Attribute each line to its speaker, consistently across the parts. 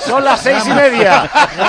Speaker 1: Son las 6:30.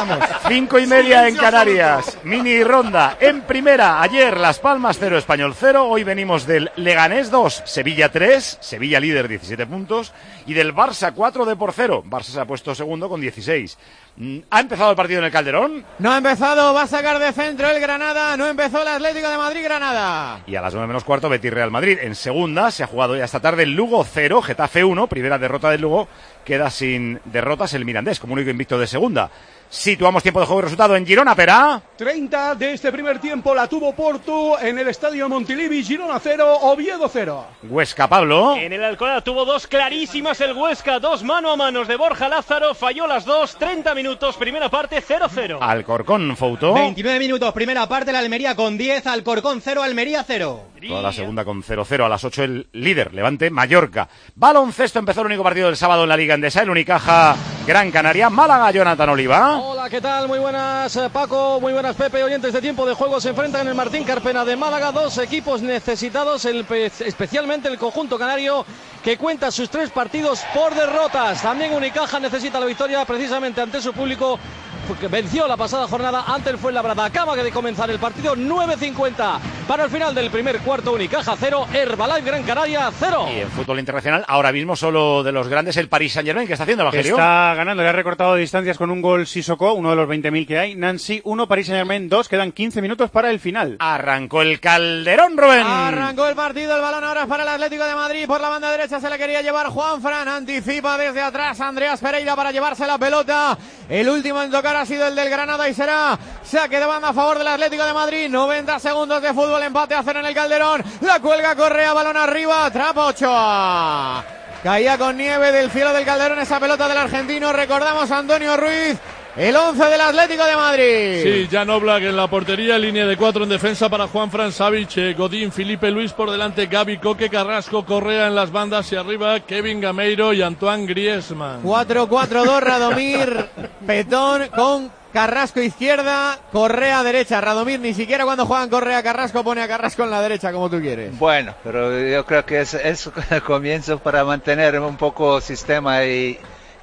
Speaker 1: 5:30 en Canarias. Mini ronda en primera. Ayer Las Palmas 0, Español 0. Hoy venimos del Leganés 2, Sevilla 3. Sevilla líder 17 puntos. Y del Barça 4, Depor 0. Barça se ha puesto segundo con 16. ¿Ha empezado el partido en el Calderón?
Speaker 2: No ha empezado, va a sacar de centro el Granada. No empezó el Atlético de Madrid-Granada.
Speaker 1: Y a las 9 menos cuarto Betis-Real Madrid. En segunda se ha jugado ya esta tarde el Lugo 0, Getafe 1. Primera derrota del Lugo. Queda sin derrotas el Mirandés como único invicto de segunda. Situamos tiempo de juego y resultado en Girona, Pera.
Speaker 3: 30 de este primer tiempo la tuvo Porto en el estadio Montilivi. Girona 0, Oviedo 0.
Speaker 1: Huesca, Pablo.
Speaker 4: En el Alcalá tuvo dos clarísimas el Huesca, dos mano a manos de Borja Lázaro, falló las dos, 30 minutos, primera parte 0-0.
Speaker 1: Alcorcón, Fouto.
Speaker 5: 29 minutos, primera parte, la Almería con 10, Alcorcón 0, Almería 0.
Speaker 1: Toda la segunda con 0-0, a las 8 el líder, Levante, Mallorca. Baloncesto, empezó el único partido del sábado en la Liga Endesa, el Unicaja, Gran Canaria, Málaga, Jonathan Oliva.
Speaker 6: Hola, ¿qué tal? Muy buenas, Paco, muy buenas, Pepe, oyentes de Tiempo de Juego. Se enfrentan en el Martín Carpena de Málaga, dos equipos necesitados, especialmente el conjunto canario, que cuenta sus 3 partidos por derrotas. También Unicaja necesita la victoria precisamente ante su público, porque venció la pasada jornada ante el Fuenlabrada. Acaba de comenzar el partido, 9:50 para el final del primer cuarto. Unicaja 0, Herbalife Gran Canaria 0.
Speaker 1: Y en fútbol internacional, ahora mismo solo de los grandes el Paris Saint-Germain, que está haciendo, Evangelio.
Speaker 7: Está ganando, le ha recortado distancias con un gol Sissoko, uno de los 20.000 que hay. Nancy 1, Paris Saint-Germain 2, quedan 15 minutos para el final.
Speaker 1: Arrancó el Calderón, Rubén.
Speaker 2: Arrancó el partido, el balón ahora es para el Atlético de Madrid. Por la banda derecha se le quería llevar Juanfran, anticipa desde atrás Andreas Pereira para llevarse la pelota. El último en tocar ha sido el del Granada y será saque de banda a favor del Atlético de Madrid. 90 segundos de fútbol, empate a 0 en el Calderón. La cuelga Correa, balón arriba, Trapa Ochoa. Caía con nieve del cielo del Calderón esa pelota del argentino. Recordamos a Antonio Ruiz, el 11 del Atlético de Madrid.
Speaker 8: Sí, Jan Oblak en la portería, línea de 4 en defensa para Juanfran, Savic, Godín, Felipe Luis por delante, Gaby, Coque, Carrasco, Correa en las bandas y arriba Kevin Gameiro y Antoine Griezmann.
Speaker 2: 4-4-2, Radomir, Petón con Carrasco izquierda, Correa derecha. Radomir ni siquiera cuando juegan Correa Carrasco pone a Carrasco en la derecha como tú quieres.
Speaker 9: Bueno, pero yo creo que es el comienzo para mantener un poco sistema y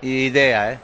Speaker 9: idea,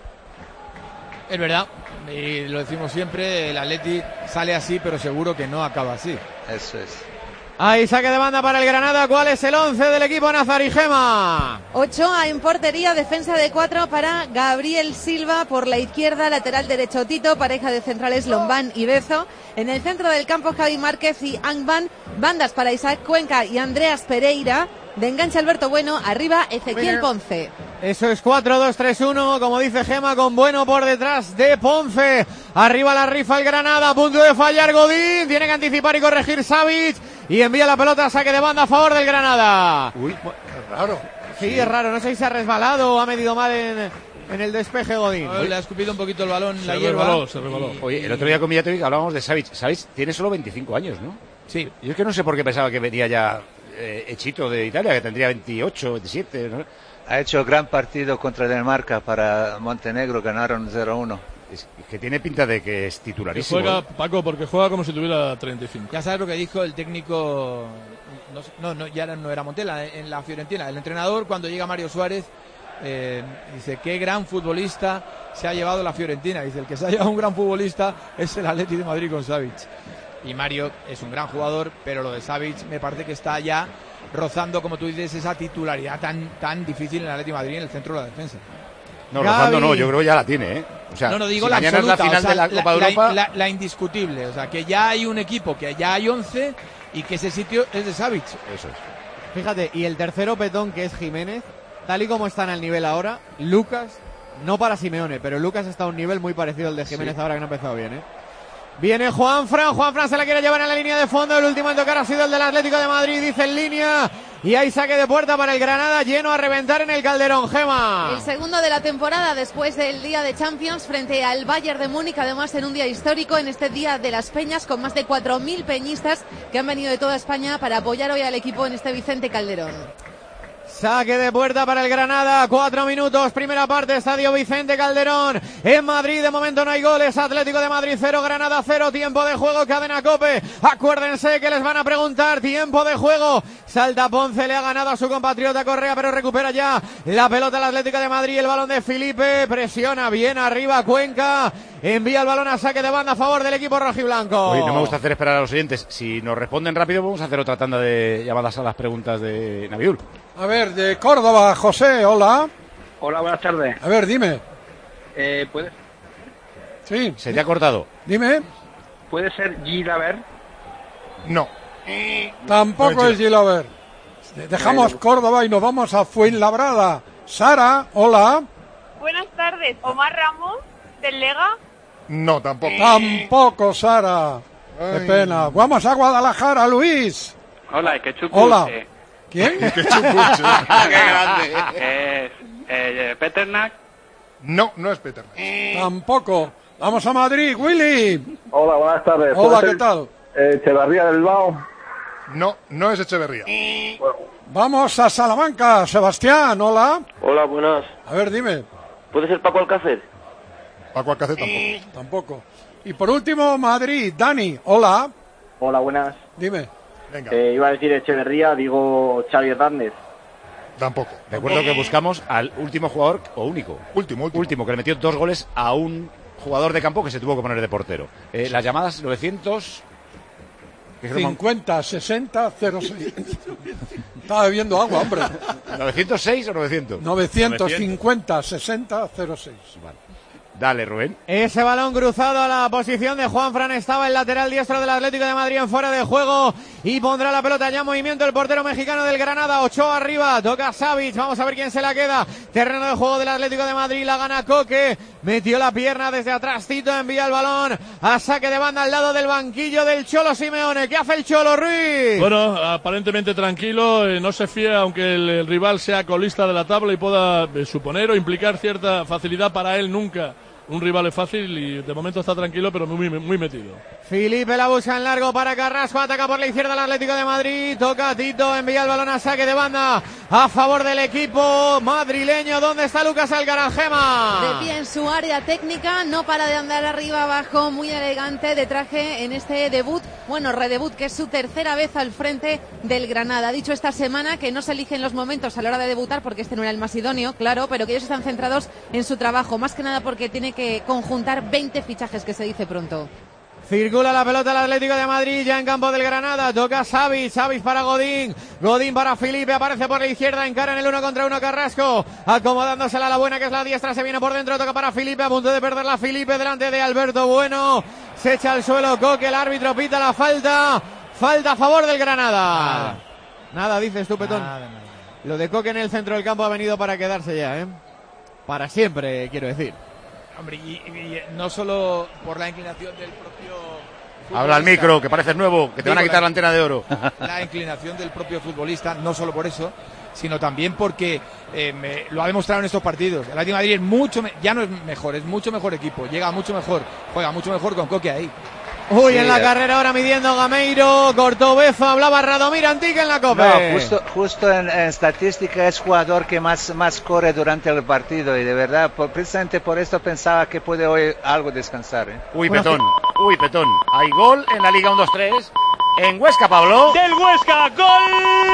Speaker 10: Es verdad, y lo decimos siempre, el Atleti sale así, pero seguro que no acaba así.
Speaker 9: Eso es.
Speaker 2: Ahí saque de banda para el Granada. ¿Cuál es el 11 del equipo Nazarijema?
Speaker 11: Ochoa en portería, defensa de 4 para Gabriel Silva, por la izquierda, lateral derecho Tito, pareja de centrales Lombán y Bezo. En el centro del campo Javi Márquez y Angban, bandas para Isaac Cuenca y Andreas Pereira. De enganche Alberto Bueno, arriba Ezequiel Ponce.
Speaker 2: Eso es 4-2-3-1, como dice Gema, con Bueno por detrás de Ponce. Arriba la rifa el Granada, a punto de fallar Godín, tiene que anticipar y corregir Savic, y envía la pelota a saque de banda a favor del Granada.
Speaker 12: Uy, es raro.
Speaker 2: Sí, es raro, no sé si se ha resbalado o ha medido mal en el despeje Godín.
Speaker 10: No, le ha escupido un poquito el balón,
Speaker 8: la hierba. Se resbaló.
Speaker 1: Oye, el otro día con Villatovic hablábamos de Savic. Savic tiene solo 25 años, ¿no?
Speaker 10: Sí.
Speaker 1: Yo es que no sé por qué pensaba que venía ya hechito de Italia, que tendría 28, 27, ¿no?
Speaker 9: Ha hecho gran partido contra Dinamarca para Montenegro, ganaron 0-1.
Speaker 1: Es que tiene pinta de que es titularísimo.
Speaker 8: Juega, Paco, porque juega como si tuviera 35.
Speaker 10: Ya sabes lo que dijo el técnico, ya no era Montella, en la Fiorentina. El entrenador, cuando llega Mario Suárez, dice, qué gran futbolista se ha llevado la Fiorentina. Dice, el que se ha llevado un gran futbolista es el Atleti de Madrid con Savic. Y Mario es un gran jugador, pero lo de Savic me parece que está ya rozando, como tú dices, esa titularidad tan difícil en el Atleti de Madrid en el centro de la defensa.
Speaker 1: No, rozando no, yo creo que ya la tiene, ¿eh? O sea,
Speaker 10: no digo
Speaker 1: si
Speaker 10: la
Speaker 1: mañana
Speaker 10: absoluta,
Speaker 1: es la final de la Copa de Europa.
Speaker 10: La indiscutible, o sea, que ya hay un equipo, que ya hay 11 y que ese sitio es de Savic.
Speaker 1: Eso es.
Speaker 2: Fíjate, y el tercero Petón, que es Jiménez, tal y como están al nivel ahora, Lucas, no para Simeone, pero Lucas está a un nivel muy parecido al de Jiménez ahora, que no ha empezado bien, ¿eh? Viene Juanfran se la quiere llevar en la línea de fondo, el último en tocar ha sido el del Atlético de Madrid, dice en línea, y hay saque de puerta para el Granada, lleno a reventar en el Calderón, Gema.
Speaker 11: El segundo de la temporada después del día de Champions frente al Bayern de Múnich, además en un día histórico, en este día de las Peñas, con más de 4.000 peñistas que han venido de toda España para apoyar hoy al equipo en este Vicente Calderón.
Speaker 2: Saque de puerta para el Granada, 4 minutos, primera parte, Estadio Vicente Calderón. En Madrid de momento no hay goles, Atlético de Madrid 0, Granada 0, tiempo de juego, Cadena COPE. Acuérdense que les van a preguntar, tiempo de juego. Salta Ponce, le ha ganado a su compatriota Correa, pero recupera ya la pelota el Atlético de Madrid, el balón de Filipe, presiona bien arriba Cuenca. Envía el balón a saque de banda a favor del equipo rojiblanco.
Speaker 1: Oye, no me gusta hacer esperar a los oyentes. Si nos responden rápido, vamos a hacer otra tanda de llamadas a las preguntas de Nabiul.
Speaker 12: A ver, de Córdoba, José, hola.
Speaker 13: Hola, buenas tardes.
Speaker 12: A ver, dime.
Speaker 13: ¿Puede?
Speaker 12: Sí.
Speaker 1: Se te ha cortado.
Speaker 12: Dime.
Speaker 13: ¿Puede ser Gilaver?
Speaker 12: No. Tampoco es Gilaver. Dejamos Córdoba y nos vamos a Fuenlabrada. Sara, hola.
Speaker 14: Buenas tardes. ¿Omar Ramos, del Lega?
Speaker 12: No, tampoco. Tampoco, Sara. Qué pena. Vamos a Guadalajara, Luis.
Speaker 13: Hola, que chupu.
Speaker 12: Hola. ¿Quién?
Speaker 13: Qué grande. ¿Peternak?
Speaker 12: No, no es Peternak. Tampoco. Vamos a Madrid, Willy.
Speaker 15: Hola, buenas tardes.
Speaker 12: Hola, ¿qué tal?
Speaker 15: Echeverría del Bilbao.
Speaker 12: No, no es Echeverría. Vamos a Salamanca, Sebastián, hola.
Speaker 16: Hola, buenas.
Speaker 12: A ver, dime.
Speaker 16: ¿Puede ser Paco Alcácer?
Speaker 12: Paco Alcácer tampoco. Tampoco. Y por último, Madrid, Dani, hola.
Speaker 16: Hola, buenas.
Speaker 12: Dime. Venga.
Speaker 16: Iba a decir Echeverría, digo Xavi Hernández.
Speaker 12: Tampoco.
Speaker 1: Recuerdo que buscamos al último jugador, o único. Último, que le metió 2 goles a un jugador de campo que se tuvo que poner de portero. Las llamadas 900...
Speaker 12: 50, 60, 06. Estaba bebiendo agua, hombre.
Speaker 1: ¿906 o 900?
Speaker 12: 950, 60, 06.
Speaker 1: Vale. Dale, Rubén.
Speaker 2: Ese balón cruzado a la posición de Juanfran, estaba el lateral diestro del Atlético de Madrid en fuera de juego y pondrá la pelota ya en movimiento el portero mexicano del Granada. Ochoa arriba, toca Savic, vamos a ver quién se la queda. Terreno de juego del Atlético de Madrid, la gana Coque, metió la pierna desde atrás, Tito envía el balón a saque de banda al lado del banquillo del Cholo Simeone. ¿Qué hace el Cholo, Ruiz?
Speaker 8: Bueno, aparentemente tranquilo, no se fía aunque el rival sea colista de la tabla y pueda suponer o implicar cierta facilidad para él. Nunca un rival es fácil y de momento está tranquilo pero muy metido.
Speaker 2: Filipe la busca en largo para Carrasco, ataca por la izquierda el Atlético de Madrid, toca a Tito, envía el balón a saque de banda a favor del equipo madrileño. ¿Dónde está Lucas Algaranjema?
Speaker 11: De pie en su área técnica, no para de andar arriba abajo, muy elegante de traje en este debut, bueno, redebut, que es su tercera vez al frente del Granada. Ha dicho esta semana que no se eligen los momentos a la hora de debutar porque este no era el más idóneo, claro, pero que ellos están centrados en su trabajo, más que nada porque tiene que conjuntar 20 fichajes, que se dice pronto.
Speaker 2: Circula la pelota el Atlético de Madrid ya en campo del Granada, toca Savic para Godín, Godín para Filipe, aparece por la izquierda, encara en el 1 contra 1 Carrasco, acomodándosela a la buena que es la diestra, se viene por dentro, toca para Filipe, a punto de perderla Filipe delante de Alberto Bueno, se echa al suelo Coque, el árbitro pita la falta a favor del Granada. Nada dices tú, Petón. Nada. Lo de Coque en el centro del campo ha venido para quedarse ya, para siempre, quiero decir.
Speaker 10: Hombre, y no solo por la inclinación del propio futbolista.
Speaker 1: Habla al micro, que pareces nuevo, que te van a quitar la antena de oro.
Speaker 10: La inclinación del propio futbolista, no solo por eso, sino también porque lo ha demostrado en estos partidos. El Atlético de Madrid es ya no es mejor, es mucho mejor equipo, llega mucho mejor, juega mucho mejor con Coque ahí.
Speaker 2: Uy, en la carrera ahora midiendo Gameiro, cortó Bezo, hablaba Radomir Antique en la Copa.
Speaker 9: No, justo en estadística es jugador que más corre durante el partido y de verdad, precisamente por esto pensaba que puede hoy algo descansar.
Speaker 1: Uy, Petón, hay gol en la Liga 1-2-3, en Huesca, Pablo.
Speaker 4: Del Huesca, gol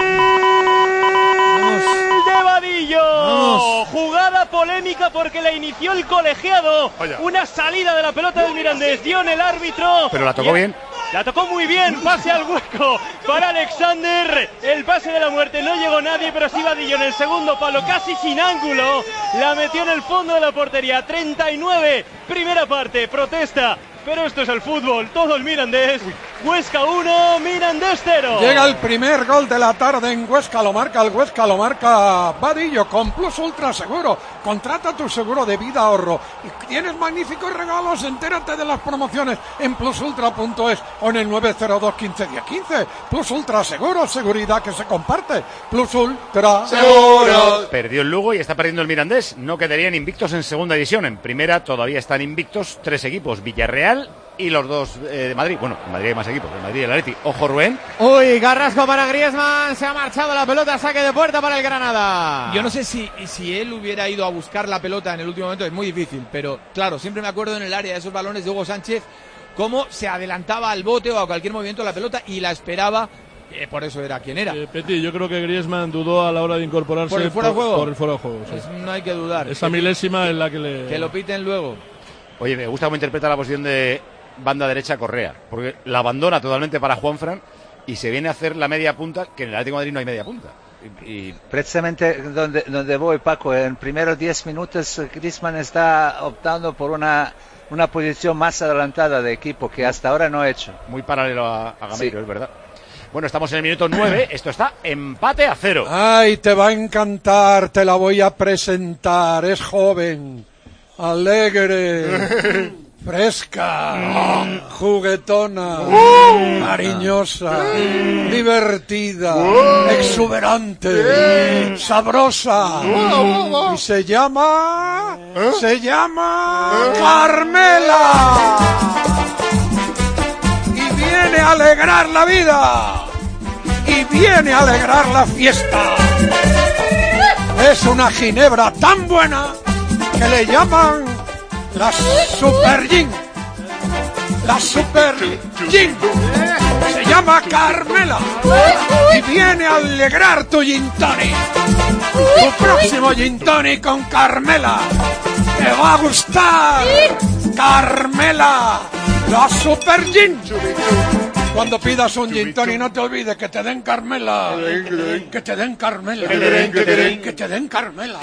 Speaker 4: de Vadillo. Vamos. Jugada polémica porque la inició el colegiado. Vaya. Una salida de la pelota del Mirandés, dio en el árbitro.
Speaker 1: Pero la tocó bien.
Speaker 4: La tocó muy bien, pase al hueco para Alexander, el pase de la muerte, no llegó nadie, pero sí Vadillo en el segundo palo, casi sin ángulo, la metió en el fondo de la portería. 39, primera parte, protesta, pero esto es el fútbol, todo el Mirandés. Huesca 1, Mirandés 0.
Speaker 12: Llega el primer gol de la tarde en Huesca, lo marca Vadillo con Plus Ultra Seguro. Contrata tu seguro de vida ahorro y tienes magníficos regalos. Entérate de las promociones en plusultra.es o en el 902 15 10 15. Plus Ultra Seguro, seguridad que se comparte. Plus Ultra Seguro.
Speaker 1: Perdió el Lugo y está perdiendo el Mirandés. No quedarían invictos en segunda división. En primera todavía están invictos 3 equipos: Villarreal, y los dos de Madrid. Bueno, en Madrid hay más equipos, en Madrid y el Atleti. Ojo, Rubén.
Speaker 2: Uy, Carrasco para Griezmann, se ha marchado la pelota, saque de puerta para el Granada.
Speaker 10: Yo no sé si él hubiera ido a buscar la pelota en el último momento, es muy difícil, pero claro, siempre me acuerdo en el área de esos balones de Hugo Sánchez, cómo se adelantaba al bote o a cualquier movimiento de la pelota y la esperaba, por eso era quien era.
Speaker 8: Peti, yo creo que Griezmann dudó a la hora de incorporarse
Speaker 10: ¿Por el fuera de juego?
Speaker 8: Por el fuera de juego, sí.
Speaker 10: Pues no hay que dudar.
Speaker 8: Esa milésima es la que le...
Speaker 10: Que lo piten luego.
Speaker 1: Oye, me gusta cómo interpreta la posición de banda derecha Correa, porque la abandona totalmente para Juanfran y se viene a hacer la media punta, que en el Atlético de Madrid no hay media punta.
Speaker 9: Precisamente donde voy, Paco, en primeros 10 minutos Griezmann está optando por una posición más adelantada de equipo que hasta ahora no ha hecho.
Speaker 1: Muy paralelo a Gameiro,
Speaker 9: Sí.
Speaker 1: es verdad. Bueno, estamos en el minuto 9, esto está empate a 0.
Speaker 12: Ay, te va a encantar, te la voy a presentar. Es joven, alegre, fresca, juguetona, cariñosa, divertida, exuberante, sabrosa. Y se llama Carmela. Y viene a alegrar la vida. Y viene a alegrar la fiesta. Es una ginebra tan buena que le llaman la Super Gin. La Super Gin. Se llama Carmela. Y viene a alegrar tu gin tonic. Tu próximo gin tonic con Carmela. Te va a gustar. Carmela. La Super Gin. Cuando pidas un gin tonic no te olvides que te den Carmela. Que te den Carmela. Que te den Carmela.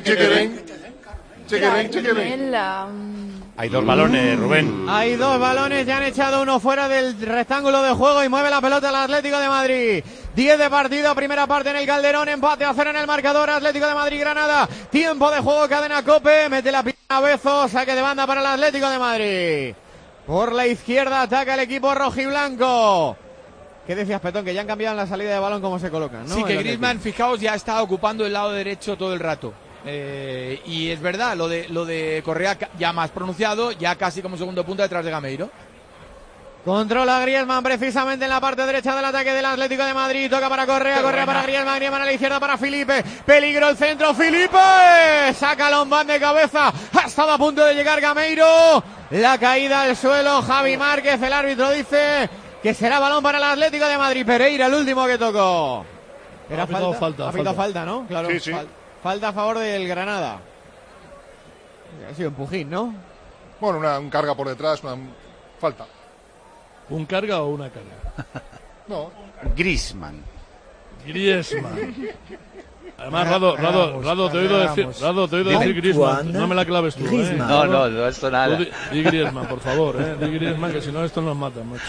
Speaker 11: Carmela.
Speaker 1: Hay dos balones, Rubén.
Speaker 2: Hay dos balones, ya han echado uno fuera del rectángulo de juego y mueve la pelota el Atlético de Madrid. 10 de partido, primera parte en el Calderón, empate a 0 en el marcador, Atlético de Madrid-Granada. Tiempo de juego, cadena COPE, mete la pierna a Bezo, saque de banda para el Atlético de Madrid. Por la izquierda ataca el equipo rojiblanco. ¿Qué decías, Petón? Que ya han cambiado en la salida de balón cómo se colocan, ¿no?
Speaker 10: Sí, que Griezmann, fijaos, ya está ocupando el lado derecho todo el rato. Y es verdad, lo de Correa ya más pronunciado, ya casi como segundo punta detrás de Gameiro.
Speaker 2: Controla Griezmann precisamente en la parte derecha del ataque del Atlético de Madrid. Toca para Correa, Correa para Griezmann, Griezmann a la izquierda para Felipe. Peligro el centro, Felipe. Saca Lombán de cabeza. Ha estado a punto de llegar Gameiro. La caída al suelo, Javi Márquez. El árbitro dice que será balón para el Atlético de Madrid. Pereira, el último que tocó. Era falta. Ha pitado falta, ¿no? Claro.
Speaker 17: Sí, sí.
Speaker 2: Falta a favor del Granada. Ha sido empujín, ¿no?
Speaker 17: Bueno, un carga por detrás, una falta.
Speaker 8: ¿Un carga o una carga?
Speaker 17: No.
Speaker 1: Griezmann.
Speaker 8: Además, Rado, te he oído decir Griezmann. No me la claves tú, ¿eh?
Speaker 9: No, esto nada.
Speaker 8: Di Griezmann, por favor, Di Griezmann, que si no esto nos mata, macho.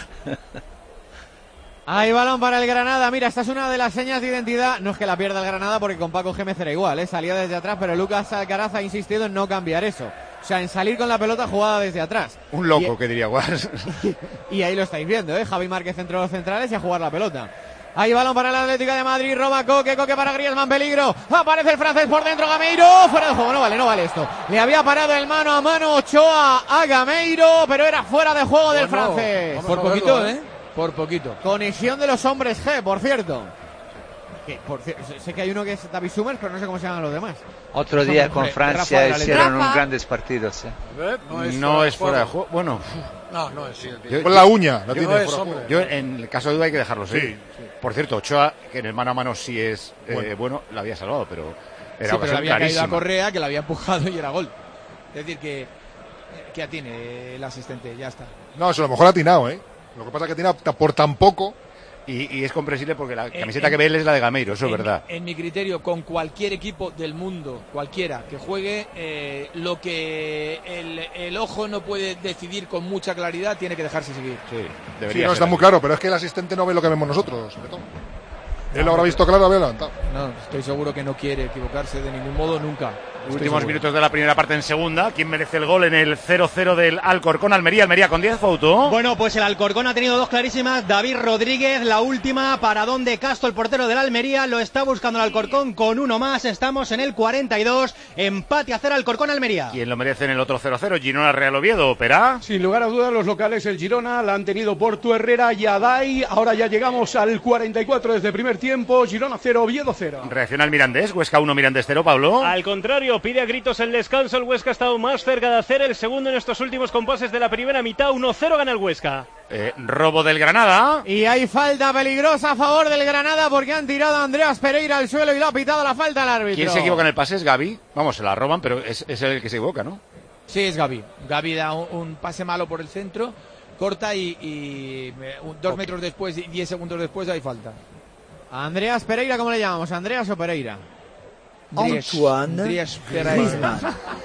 Speaker 2: Hay balón para el Granada. Mira, esta es una de las señas de identidad. No es que la pierda el Granada porque con Paco Gémez era igual, salía desde atrás, pero Lucas Alcaraz ha insistido en no cambiar eso. O sea, en salir con la pelota jugada desde atrás.
Speaker 1: Un loco, que diría Guas.
Speaker 2: Y ahí lo estáis viendo, Javi Márquez entre los centrales y a jugar la pelota. Hay balón para el Atlético de Madrid, roba Coque para Griezmann, peligro. Aparece el francés por dentro, Gameiro. Fuera de juego, no vale esto. Le había parado el mano a mano Ochoa a Gameiro, pero era fuera de juego del francés.
Speaker 10: Por poquito, Por poquito.
Speaker 2: Conexión de los hombres G, por cierto. Sé que hay uno que es David Summers, pero no sé cómo se llaman los demás.
Speaker 9: Otro día con Francia hicieron unos grandes partidos.
Speaker 1: No es fuera de juego. Bueno.
Speaker 12: No es.
Speaker 17: Con la uña.
Speaker 1: Yo, en el caso de duda, hay que dejarlo así. Por cierto, Ochoa, que en el mano a mano sí es bueno, la había salvado, pero era
Speaker 10: pero había
Speaker 1: clarísima.
Speaker 10: caído a Correa, que la había empujado y era gol. Es decir, que atiene el asistente, ya está.
Speaker 17: No, eso a lo mejor ha atinado, Lo que pasa es que ha atinado por tan poco.
Speaker 1: Y es comprensible porque la camiseta que ve él es la de Gameiro, eso es verdad.
Speaker 10: En mi criterio, con cualquier equipo del mundo, cualquiera que juegue, lo que el ojo no puede decidir con mucha claridad, tiene que dejarse seguir.
Speaker 1: Sí, debería
Speaker 17: no, está muy claro, pero es que el asistente no ve lo que vemos nosotros. Él lo habrá visto claro, lo había levantado.
Speaker 10: No, estoy seguro que no quiere equivocarse de ningún modo, nunca.
Speaker 1: Últimos minutos de la primera parte en segunda. ¿Quién merece el gol en el 0-0 del Alcorcón Almería? Almería con 10, Fauto.
Speaker 5: Bueno, pues el Alcorcón ha tenido dos clarísimas. David Rodríguez, la última, paradón de Castro, el portero del Almería. Lo está buscando el Alcorcón con uno más. Estamos en el 42. Empate a 0 Alcorcón Almería.
Speaker 1: ¿Quién lo merece en el otro 0-0? Girona Real Oviedo, ¿Perá?
Speaker 3: Sin lugar a dudas, los locales, el Girona, la han tenido Portu Herrera y Adai. Ahora ya llegamos al 44 desde el primer tiempo. Girona 0, Oviedo 0.
Speaker 1: Reacciona el Mirandés. Huesca 1, Mirandés 0, Pablo.
Speaker 4: Al contrario, pide a gritos el descanso. El Huesca ha estado más cerca de hacer el segundo en estos últimos compases de la primera mitad. 1-0 gana el Huesca.
Speaker 1: Robo del Granada.
Speaker 2: Y hay falta peligrosa a favor del Granada porque han tirado a Andreas Pereira al suelo y le ha pitado la falta al árbitro.
Speaker 1: ¿Quién se equivoca en el pase? Es Gavi. Vamos, se la roban, pero es el que se equivoca, ¿no?
Speaker 10: Sí, es Gavi. Gavi da un pase malo por el centro, corta y 2 metros después, 10 segundos después hay falta.
Speaker 2: Andreas Pereira, ¿cómo le llamamos? ¿Andreas o Pereira?
Speaker 10: Andreas Pereira.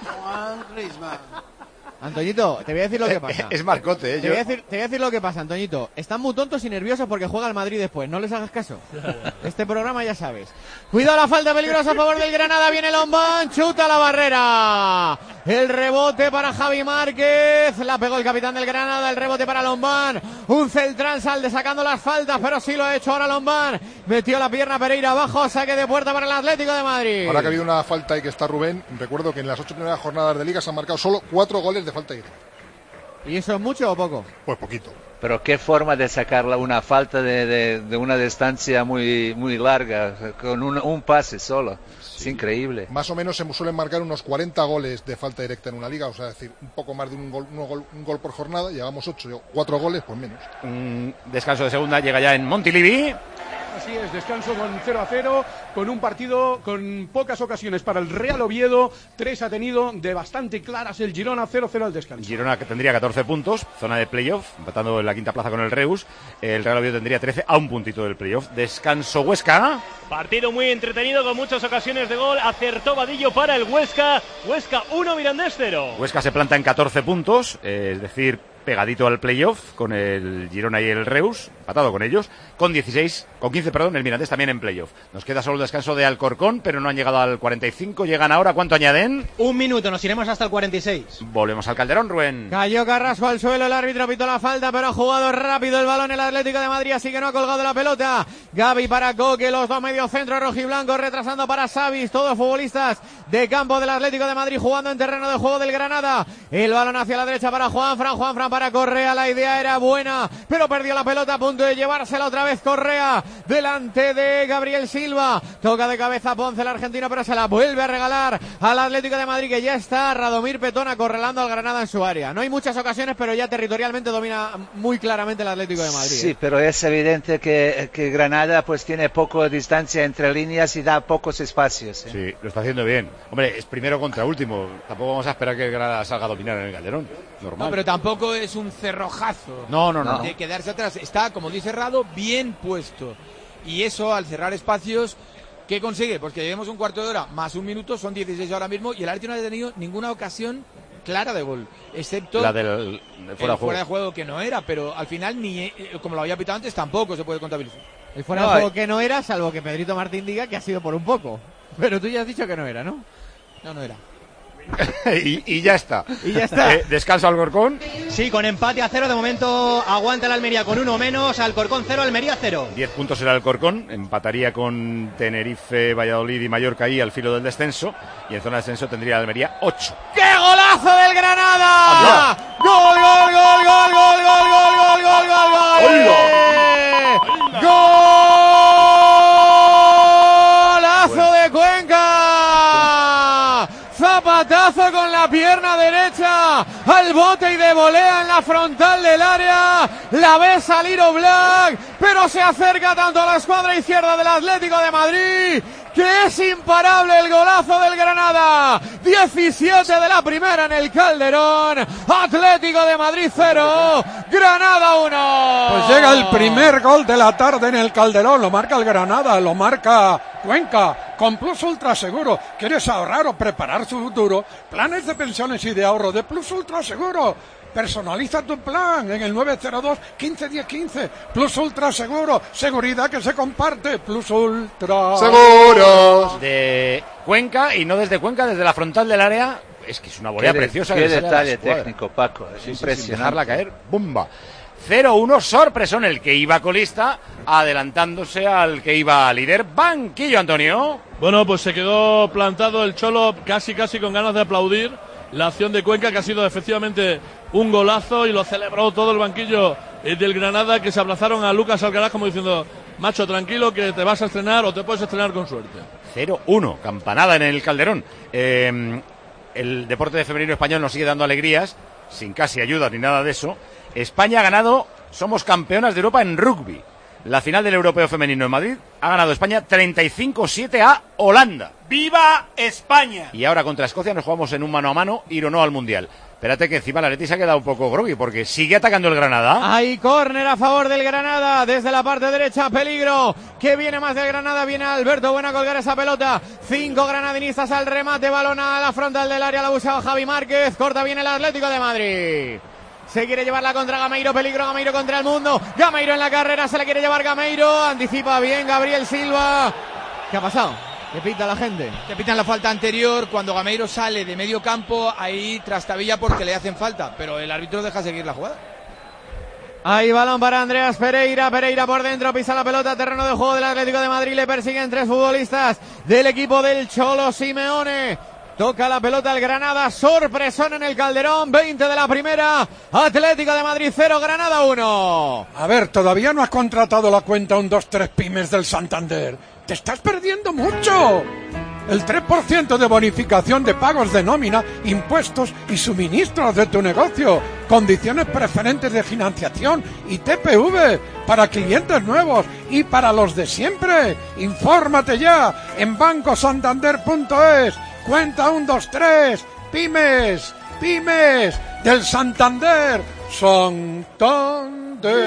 Speaker 2: Antoñito, te voy a decir lo que pasa.
Speaker 1: Es Marcote, ¿eh?
Speaker 2: Te voy a decir lo que pasa, Antoñito. Están muy tontos y nerviosos porque juega el Madrid después. No les hagas caso. Este programa ya sabes. Cuidado, la falta peligrosa a favor del Granada. Viene Lombán, chuta la barrera. El rebote para Javi Márquez. La pegó el capitán del Granada. El rebote para Lombán. Un central salde sacando las faltas, pero sí lo ha hecho ahora Lombán. Metió la pierna Pereira abajo. Saque de puerta para el Atlético de Madrid.
Speaker 17: Ahora que ha habido una falta y que está Rubén, recuerdo que en las 8 primeras jornadas de Liga se han marcado solo 4 goles de falta directa.
Speaker 2: ¿Y eso es mucho o poco?
Speaker 17: Pues poquito.
Speaker 9: Pero qué forma de sacar una falta de una distancia muy larga, con un pase solo. Sí. Es increíble.
Speaker 17: Más o menos se suelen marcar unos 40 goles de falta directa en una liga, o sea, es decir, un poco más de un gol por jornada. Llevamos 8, 4 goles, pues menos.
Speaker 1: Descanso de segunda, llega ya en Montilivi.
Speaker 3: Así es, descanso con 0-0, con un partido con pocas ocasiones para el Real Oviedo. 3 ha tenido de bastante claras el Girona, 0-0 al descanso.
Speaker 1: Girona que tendría 14 puntos, zona de playoff, empatando en la quinta plaza con el Reus. El Real Oviedo tendría 13, a un puntito del playoff. Descanso Huesca.
Speaker 4: Partido muy entretenido con muchas ocasiones de gol. Acertó Vadillo para el Huesca. Huesca 1, Mirandés 0.
Speaker 1: Huesca se planta en 14 puntos, es decir, pegadito al playoff con el Girona y el Reus, empatado con ellos, con 15, el Mirandés también en playoff. Nos queda solo el descanso de Alcorcón, pero no han llegado al 45, llegan ahora, ¿cuánto añaden?
Speaker 5: 1 minuto, nos iremos hasta el 46.
Speaker 1: Volvemos al Calderón, Rubén.
Speaker 2: Cayó Carrasco al suelo, el árbitro pitó la falta, pero ha jugado rápido el balón el Atlético de Madrid, así que no ha colgado la pelota. Gavi para Coque, los dos mediocentros rojiblancos, retrasando para Savic, todos futbolistas de campo del Atlético de Madrid jugando en terreno de juego del Granada. El balón hacia la derecha para Juanfran para Correa, la idea era buena, pero perdió la pelota, a punto de llevársela otra vez Correa, delante de Gabriel Silva, toca de cabeza Ponce el argentino, pero se la vuelve a regalar al Atlético de Madrid, que ya está Radomir Petón acorralando al Granada en su área. No hay muchas ocasiones, pero ya territorialmente domina muy claramente el Atlético de Madrid.
Speaker 9: Sí, pero es evidente que Granada pues tiene poco distancia entre líneas y da pocos espacios.
Speaker 1: Sí, lo está haciendo bien. Hombre, es primero contra último, tampoco vamos a esperar que el Granada salga a dominar en el Calderón. Normal.
Speaker 10: No, pero tampoco es un cerrojazo.
Speaker 1: No.
Speaker 10: De quedarse atrás. Está, como dice Rado, bien puesto. Y eso, al cerrar espacios, ¿qué consigue? Pues que llevemos un cuarto de hora más 1 minuto, son 16 ahora mismo, y el Atlético no ha tenido ninguna ocasión clara de gol, excepto
Speaker 1: la del
Speaker 10: fuera de juego, que no era, pero al final, ni como lo había pitado antes, tampoco se puede contabilizar.
Speaker 2: El fuera de juego que no era, salvo que Pedrito Martín diga que ha sido por un poco. Pero tú ya has dicho que no era, ¿no?
Speaker 10: No era.
Speaker 1: y ya está. Descanso Alcorcón.
Speaker 5: Sí, con empate a 0. De momento aguanta el Almería con 1 menos. Alcorcón 0, Almería 0.
Speaker 1: 10 puntos el Alcorcón. Empataría con Tenerife, Valladolid y Mallorca ahí al filo del descenso. Y en zona de descenso tendría Almería 8.
Speaker 2: ¡Qué golazo del Granada! ¡Gol! ¡Golazo de Cuenca! Zapatazo con la pierna derecha al bote y de volea en la frontal del área. La ve salir Oblak, pero se acerca tanto a la escuadra izquierda del Atlético de Madrid, que es imparable el golazo del Granada. 17 de la primera en el Calderón. Atlético de Madrid 0, Granada 1.
Speaker 12: Pues llega el primer gol de la tarde en el Calderón. Lo marca el Granada, lo marca Cuenca, con Plus Ultra Seguro. ¿Quieres ahorrar o preparar su futuro? Planes de pensiones y de ahorro de Plus Ultra Seguro. Personaliza tu plan en el 902-1510-15. Plus Ultra Seguro. Seguridad que se comparte. Plus Ultra
Speaker 17: Seguros.
Speaker 1: De Cuenca, y no desde Cuenca, desde la frontal del área. Es que es una volea preciosa.
Speaker 9: Qué
Speaker 1: que sale a la
Speaker 9: detalle
Speaker 1: escuadra.
Speaker 9: técnico, Paco. Es impresionante.
Speaker 1: Sin dejarla caer. ¡Bumba! 0-1, sorpresón el que iba colista, adelantándose al que iba líder. Banquillo, Antonio.
Speaker 8: Bueno, pues se quedó plantado el Cholo casi con ganas de aplaudir la acción de Cuenca, que ha sido efectivamente un golazo, y lo celebró todo el banquillo del Granada, que se abrazaron a Lucas Alcaraz como diciendo: macho, tranquilo que te vas a estrenar o te puedes estrenar con suerte.
Speaker 1: 0-1, campanada en el Calderón. El deporte de femenino español nos sigue dando alegrías, sin casi ayuda ni nada de eso. España ha ganado, somos campeonas de Europa en rugby. La final del Europeo Femenino en Madrid ha ganado España 35-7 a Holanda.
Speaker 18: ¡Viva España!
Speaker 1: Y ahora contra Escocia nos jugamos en un mano a mano, ir o no al Mundial. Espérate que encima la Leti se ha quedado un poco groggy porque sigue atacando el Granada.
Speaker 2: Hay córner a favor del Granada desde la parte derecha, peligro. Que viene más del Granada, viene Alberto Bueno a colgar esa pelota. 5 granadinistas al remate, balón a la frontal del área, la buscaba Javi Márquez. Corta bien el Atlético de Madrid. Se quiere llevarla contra Gameiro, peligro Gameiro contra el mundo. Gameiro en la carrera, se la quiere llevar Gameiro. Anticipa bien Gabriel Silva. ¿Qué ha pasado? ¿Qué pita la gente?
Speaker 10: Que pitan la falta anterior. Cuando Gameiro sale de medio campo, ahí trastabilla porque le hacen falta, pero el árbitro deja seguir la jugada.
Speaker 2: Hay balón para Andreas Pereira. Pereira por dentro, pisa la pelota, terreno de juego del Atlético de Madrid. Le persiguen 3 futbolistas del equipo del Cholo Simeone. Toca la pelota el Granada, sorpresón en el Calderón, 20 de la primera, Atlético de Madrid 0, Granada 1.
Speaker 12: A ver, todavía no has contratado la cuenta 1, 2, 3 pymes del Santander. Te estás perdiendo mucho. El 3% de bonificación de pagos de nómina, impuestos y suministros de tu negocio. Condiciones preferentes de financiación y TPV para clientes nuevos y para los de siempre. Infórmate ya en bancosantander.es. Cuenta 1, 2, 3, pymes del Santander, Santander.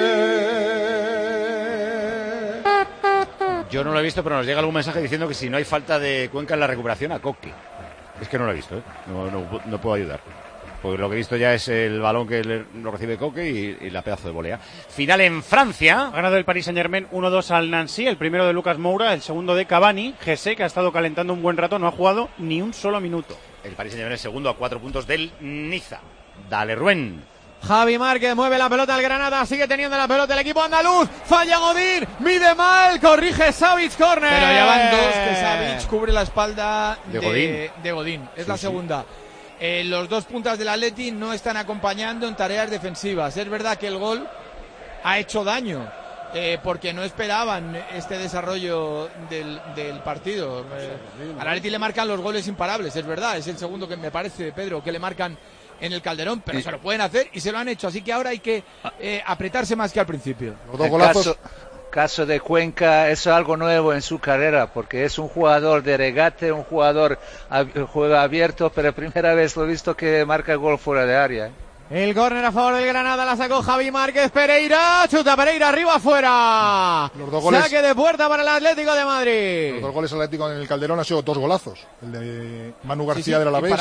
Speaker 1: Yo no lo he visto, pero nos llega algún mensaje diciendo que si no hay falta de Cuenca en la recuperación, a Coque. Es que no lo he visto, ¿eh? No puedo ayudar. Porque lo que he visto ya es el balón que lo recibe Coque y la pedazo de volea. Final en Francia.
Speaker 7: Ha ganado el Paris Saint-Germain 1-2 al Nancy, el primero de Lucas Moura, el segundo de Cavani. Jesse, que ha estado calentando un buen rato, no ha jugado ni un solo minuto.
Speaker 1: El Paris Saint-Germain segundo a 4 puntos del Niza. Dale, Rubén.
Speaker 2: Javi Márquez mueve la pelota al Granada, sigue teniendo la pelota el equipo andaluz, falla Godín, mide mal, corrige Savic, córner.
Speaker 10: Pero ya van 2 que Savic cubre la espalda
Speaker 1: de
Speaker 10: Godín. Es la segunda. Los 2 puntas del Atleti no están acompañando en tareas defensivas. Es verdad que el gol ha hecho daño, porque no esperaban este desarrollo del partido. Al Atleti le marcan los goles imparables, es verdad. Es el segundo que me parece, Pedro, que le marcan en el Calderón, pero se lo pueden hacer y se lo han hecho. Así que ahora hay que apretarse más que al principio.
Speaker 17: Los 2 golazos.
Speaker 9: Caso de Cuenca es algo nuevo en su carrera, porque es un jugador de regate, un jugador juega abierto, pero primera vez lo he visto que marca gol fuera de área.
Speaker 2: El córner a favor del Granada, la sacó Javi Márquez, Pereira, chuta Pereira, arriba, afuera.
Speaker 17: Los 2 goles.
Speaker 2: Saque de puerta para el Atlético de Madrid.
Speaker 17: Los 2 goles Atlético en el Calderón han sido 2 golazos. El de Manu García del Alavés.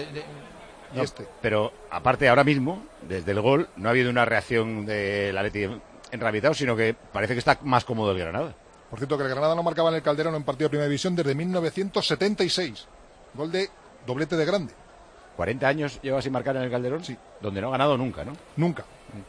Speaker 1: No, pero aparte ahora mismo, desde el gol, no ha habido una reacción del Atleti enrabitado, sino que parece que está más cómodo el Granada.
Speaker 17: Por cierto, que el Granada no marcaba en el Calderón en partido de Primera División desde 1976. Gol de doblete de Grande.
Speaker 1: 40 años lleva sin marcar en el Calderón,
Speaker 17: sí.
Speaker 1: Donde no ha ganado nunca, ¿no?
Speaker 17: Nunca.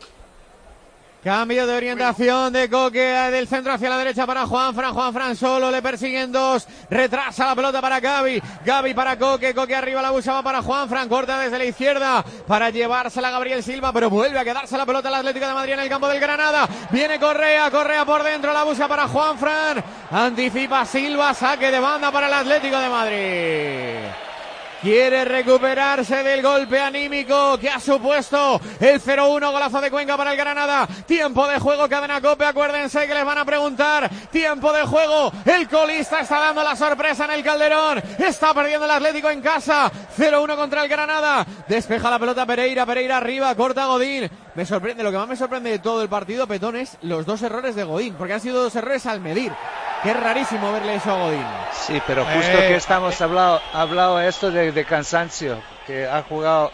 Speaker 2: Cambio de orientación de Coque del centro hacia la derecha para Juanfran solo, le persiguen 2, retrasa la pelota para Gavi para Coque arriba la buscaba para Juanfran, corta desde la izquierda para llevársela a Gabriel Silva, pero vuelve a quedarse la pelota el Atlético de Madrid en el campo del Granada, viene Correa por dentro, la busca para Juanfran, anticipa Silva, saque de banda para el Atlético de Madrid. Quiere recuperarse del golpe anímico que ha supuesto el 0-1, golazo de Cuenca para el Granada. Tiempo de juego, cadena COPE, acuérdense que les van a preguntar. Tiempo de juego, el colista está dando la sorpresa en el Calderón. Está perdiendo el Atlético en casa. 0-1 contra el Granada. Despeja la pelota Pereira arriba, corta Godín. Me sorprende, lo que más me sorprende de todo el partido, Petón, es los 2 errores de Godín, porque han sido 2 errores al medir. que es rarísimo verle eso a Godín.
Speaker 9: Sí, pero justo que estamos hablado esto de cansancio, que ha jugado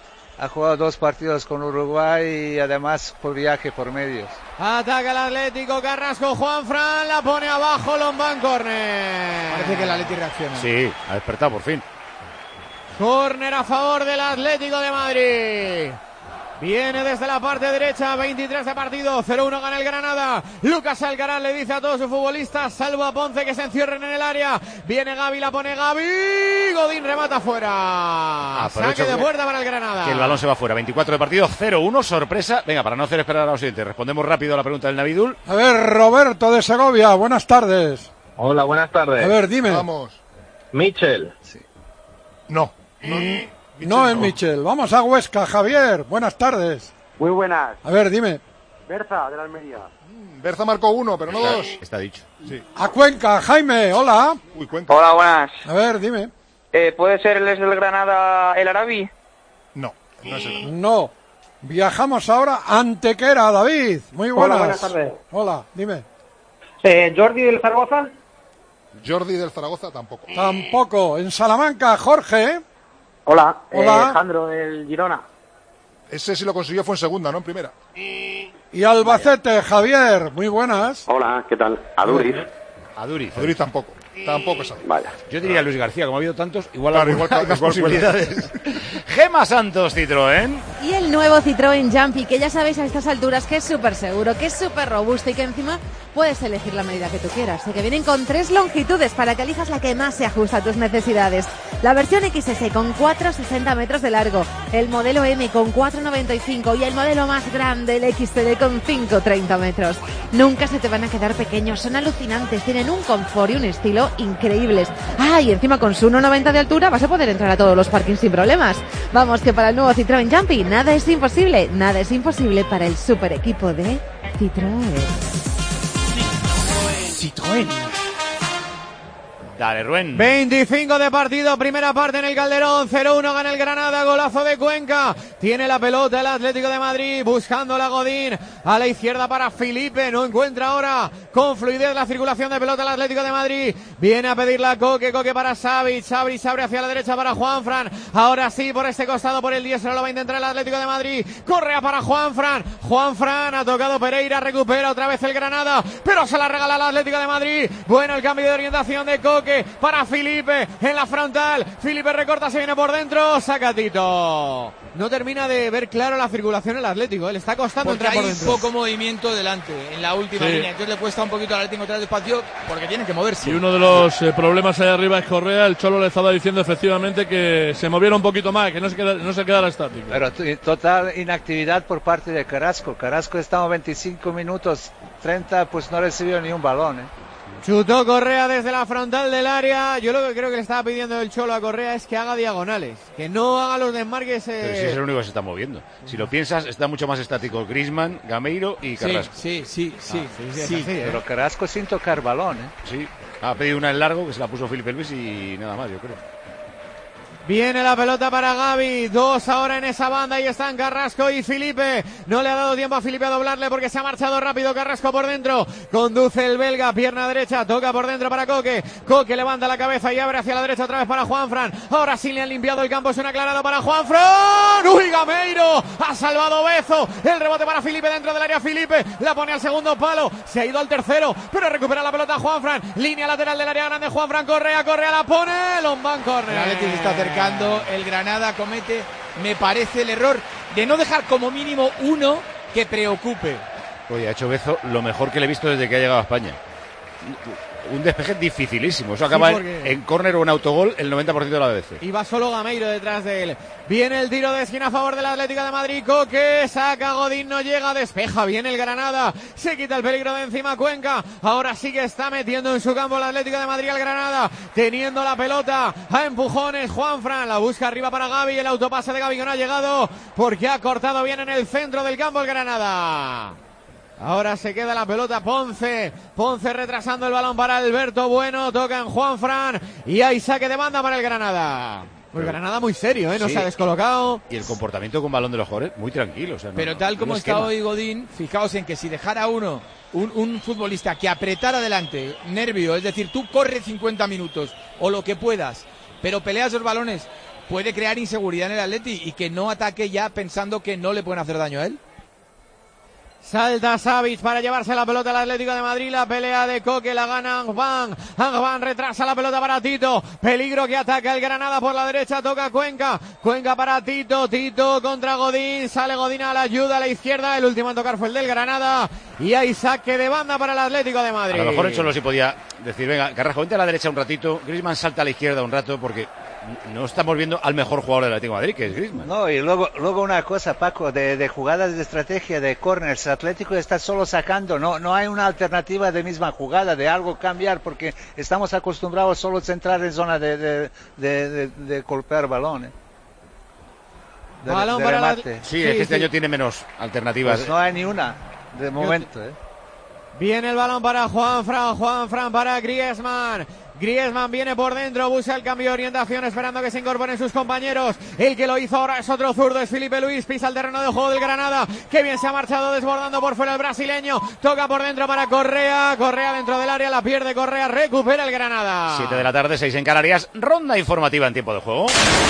Speaker 9: 2 partidos con Uruguay y además por viaje por medios.
Speaker 2: Ataca el Atlético, Carrasco, Juanfran, la pone abajo, Lombán, córner.
Speaker 10: Parece que el Atlético reacciona.
Speaker 1: Sí, ha despertado por fin.
Speaker 2: Córner a favor del Atlético de Madrid. Viene desde la parte derecha, 23 de partido, 0-1 gana el Granada. Lucas Alcaraz le dice a todos sus futbolistas, salvo a Ponce, que se encierren en el área. Viene Gavi, la pone Gavi. Godín remata fuera. Saque de puerta para el Granada.
Speaker 1: Que el balón se va fuera. 24 de partido, 0-1, sorpresa. Venga, para no hacer esperar a los siguientes, respondemos rápido a la pregunta del Navidul.
Speaker 12: A ver, Roberto de Segovia, buenas tardes.
Speaker 13: Hola, buenas tardes.
Speaker 12: A ver, dime.
Speaker 17: Vamos.
Speaker 13: Michel.
Speaker 17: Sí. No.
Speaker 12: No es Michel. Vamos a Huesca, Javier. Buenas tardes.
Speaker 16: Muy buenas.
Speaker 12: A ver, dime.
Speaker 16: Berza, de la Almería.
Speaker 17: Berza marcó 1, pero no 2.
Speaker 1: Está dicho.
Speaker 17: Sí.
Speaker 12: A Cuenca, Jaime. Hola.
Speaker 17: Uy, Cuenca.
Speaker 16: Hola, buenas.
Speaker 12: A ver, dime.
Speaker 16: ¿Puede ser el del Granada el Arabi?
Speaker 17: No, no es el.
Speaker 12: No. Viajamos ahora a Antequera, David. Muy buenas.
Speaker 16: Hola, buenas tardes.
Speaker 12: Hola, dime.
Speaker 16: ¿Jordi del Zaragoza?
Speaker 17: Jordi del Zaragoza tampoco.
Speaker 12: Tampoco. En Salamanca, Jorge.
Speaker 16: Hola.
Speaker 12: Hola.
Speaker 16: Alejandro del Girona.
Speaker 17: Ese sí lo consiguió, fue en segunda, no en primera.
Speaker 12: Y Albacete, Javier. Muy buenas.
Speaker 13: Hola, ¿qué tal? Aduriz.
Speaker 17: Aduriz tampoco. Tampoco es Aduriz.
Speaker 13: Vaya.
Speaker 1: Yo diría Luis García, como ha habido tantos, igual
Speaker 17: Claro,
Speaker 1: hay más posibilidades. Gema Santos, Citroën.
Speaker 11: Y el nuevo Citroën Jumpy, que ya sabéis a estas alturas que es súper seguro, que es súper robusto y que encima puedes elegir la medida que tú quieras. Y que vienen con 3 longitudes para que elijas la que más se ajusta a tus necesidades. La versión XS con 4,60 metros de largo, el modelo M con 4,95 y el modelo más grande, el XL, con 5,30 metros. Nunca se te van a quedar pequeños, son alucinantes, tienen un confort y un estilo increíbles. Ah, y encima con su 1,90 de altura vas a poder entrar a todos los parkings sin problemas. Vamos, que para el nuevo Citroën Jumpy nada es imposible para el super equipo de Citroën.
Speaker 1: Citroën. Dale, Ruen.
Speaker 2: 25 de partido, primera parte en el Calderón, 0-1 gana el Granada, golazo de Cuenca. Tiene la pelota el Atlético de Madrid, buscando la Godín, a la izquierda para Felipe, no encuentra ahora con fluidez la circulación de pelota el Atlético de Madrid. Viene a pedirla Coque para Savic, Savic abre hacia la derecha para Juanfran. Ahora sí, por este costado, por el diestro, lo va a intentar el Atlético de Madrid. Correa para Juanfran, Juanfran ha tocado Pereira, recupera otra vez el Granada, pero se la regala el Atlético de Madrid. Bueno, el cambio de orientación de Coque para Felipe en la frontal. Felipe recorta, se viene por dentro, saca Tito. No termina de ver claro la circulación el Atlético, le está costando
Speaker 10: porque
Speaker 2: entrar por
Speaker 10: hay
Speaker 2: dentro.
Speaker 10: poco movimiento delante, en la última línea, entonces le cuesta un poquito al Atlético entrar despacio porque tienen que moverse.
Speaker 8: Y uno de los problemas ahí arriba es Correa. El Cholo le estaba diciendo efectivamente que se moviera un poquito más, que no se quedara estático.
Speaker 9: Pero total inactividad por parte de Carrasco. Carrasco estaba 25 minutos, 30, pues no recibió ni un balón.
Speaker 2: Chutó Correa desde la frontal del área. Yo lo que creo que le estaba pidiendo el Cholo a Correa es que haga diagonales, que no haga los desmarques.
Speaker 1: Pero si es el único que se está moviendo. Si lo piensas, está mucho más estático Griezmann, Gameiro y Carrasco.
Speaker 2: Sí.
Speaker 9: Pero Carrasco sin tocar balón.
Speaker 1: Sí, ha pedido una en largo que se la puso Felipe Luis y nada más, yo creo.
Speaker 2: Viene la pelota para Gavi, 2 ahora en esa banda y están Carrasco y Felipe. No le ha dado tiempo a Felipe a doblarle porque se ha marchado rápido Carrasco por dentro. Conduce el belga, pierna derecha, toca por dentro para Coque. Coque levanta la cabeza y abre hacia la derecha otra vez para Juanfran. Ahora sí le han limpiado el campo, es un aclarado para Juanfran. ¡Uy, Gameiro! Ha salvado Bezo. El rebote para Felipe dentro del área. Felipe la pone al segundo palo. Se ha ido al tercero, pero recupera la pelota Juanfran. Línea lateral del área grande. Juanfran Correa la pone. Lombán corner.
Speaker 10: El Atlético está acercando. El Granada comete, me parece, el error de no dejar como mínimo uno que preocupe.
Speaker 1: Oye, ha hecho Bezo lo mejor que le he visto desde que ha llegado a España. Un despeje dificilísimo. Eso acaba en córner o en autogol el 90% de las veces.
Speaker 2: Y va solo Gameiro detrás de él. Viene el tiro de esquina a favor del Atlético de Madrid. Coque saca, Godín no llega, despeja bien el Granada. Se quita el peligro de encima Cuenca. Ahora sí que está metiendo en su campo el Atlético de Madrid al Granada. Teniendo la pelota a empujones. Juanfran la busca arriba para Gavi. El autopase de Gavi que no ha llegado porque ha cortado bien en el centro del campo el Granada. Ahora se queda la pelota Ponce retrasando el balón para Alberto Bueno, toca en Juanfran y hay saque de banda para el Granada. Pues Granada muy serio, no
Speaker 1: Sí.
Speaker 2: se ha descolocado.
Speaker 1: Y el comportamiento con balón de los jugadores, muy tranquilo. O sea,
Speaker 10: Pero tal como está hoy Godín, fijaos en que si dejara un futbolista que apretara adelante, nervio, es decir, tú corres 50 minutos o lo que puedas, pero peleas los balones, puede crear inseguridad en el Atleti y que no ataque ya pensando que no le pueden hacer daño a él.
Speaker 2: Salta Savic para llevarse la pelota al Atlético de Madrid. La pelea de Coque la gana Angban. Angban retrasa la pelota para Tito. Peligro que ataca el Granada por la derecha. Toca Cuenca. Cuenca para Tito. Tito contra Godín. Sale Godín a la ayuda a la izquierda. El último en tocar fue el del Granada. Y hay saque de banda para el Atlético de Madrid.
Speaker 1: A lo mejor el Cholo sí podía decir, venga, Carrasco, vente a la derecha un ratito. Griezmann salta a la izquierda un rato porque no estamos viendo al mejor jugador del Atlético de Madrid, que es Griezmann.
Speaker 9: No, y luego una cosa, Paco, de jugadas de estrategia, de corners, Atlético está solo sacando, no hay una alternativa de misma jugada, de algo cambiar, porque estamos acostumbrados solo a centrar en zona de golpear balones.
Speaker 2: Balón para
Speaker 9: remate.
Speaker 1: Sí, es que este año tiene menos alternativas.
Speaker 9: Pues no hay ni una, de momento.
Speaker 2: Viene el balón para Juanfran para Griezmann. Griezmann viene por dentro, busca el cambio de orientación esperando que se incorporen sus compañeros. El que lo hizo ahora es otro zurdo, es Felipe Luis, pisa el terreno de juego del Granada. Que bien se ha marchado desbordando por fuera el brasileño. Toca por dentro para Correa, Correa dentro del área, la pierde Correa, recupera el Granada.
Speaker 1: 7 de la tarde, 6 en Canarias, ronda informativa en tiempo de juego.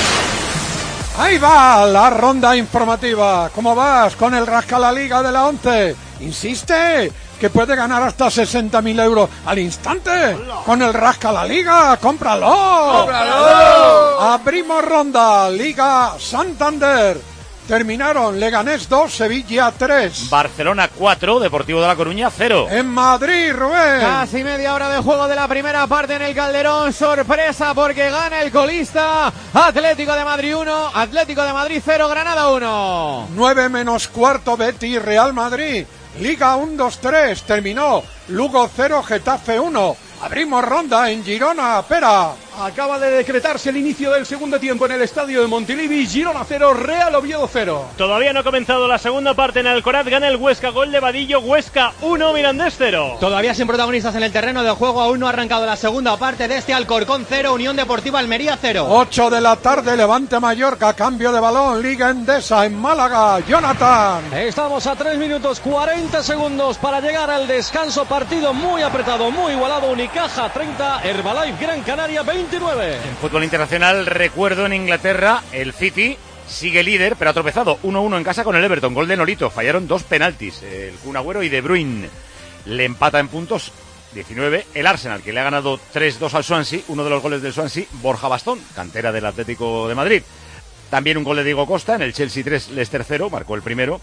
Speaker 12: Ahí va la ronda informativa. ¿Cómo vas con el Rasca la Liga de la 11? Insiste que puede ganar hasta 60.000 euros al instante. Con el Rasca la Liga, ¡cómpralo! ¡Cómpralo! Abrimos ronda, Liga Santander. Terminaron Leganés 2, Sevilla 3.
Speaker 1: Barcelona 4, Deportivo de La Coruña 0.
Speaker 12: En Madrid, Rubén.
Speaker 2: Casi media hora de juego de la primera parte en el Calderón. Sorpresa porque gana el colista. Atlético de Madrid 1, Atlético de Madrid 0, Granada 1.
Speaker 12: 9 menos cuarto, Betis, Real Madrid. Liga 1-2-3, terminó Lugo 0, Getafe 1. Abrimos ronda en Girona, Pera.
Speaker 3: Acaba de decretarse el inicio del segundo tiempo en el estadio de Montilivi. Girona 0, Real Oviedo 0.
Speaker 4: Todavía no ha comenzado la segunda parte en Alcoraz. Gana el Huesca, gol de Vadillo. Huesca 1, Mirandés 0.
Speaker 5: Todavía sin protagonistas en el terreno de juego. Aún no ha arrancado la segunda parte de este Alcorcón 0, Unión Deportiva Almería 0.
Speaker 12: 8 de la tarde, Levante Mallorca, cambio de balón, Liga Endesa en Málaga, Jonathan.
Speaker 6: Estamos a 3 minutos 40 segundos para llegar al descanso. Partido muy apretado, muy igualado. Unicaja 30, Herbalife Gran Canaria 29.
Speaker 1: En fútbol internacional, recuerdo en Inglaterra, el City sigue líder, pero ha tropezado 1-1 en casa con el Everton. Gol de Nolito, fallaron 2 penaltis, el Kun Agüero y De Bruyne. Le empata en puntos 19 el Arsenal, que le ha ganado 3-2 al Swansea. Uno de los goles del Swansea, Borja Bastón, cantera del Atlético de Madrid. También un gol de Diego Costa en el Chelsea 3, Leicester 0, marcó el primero.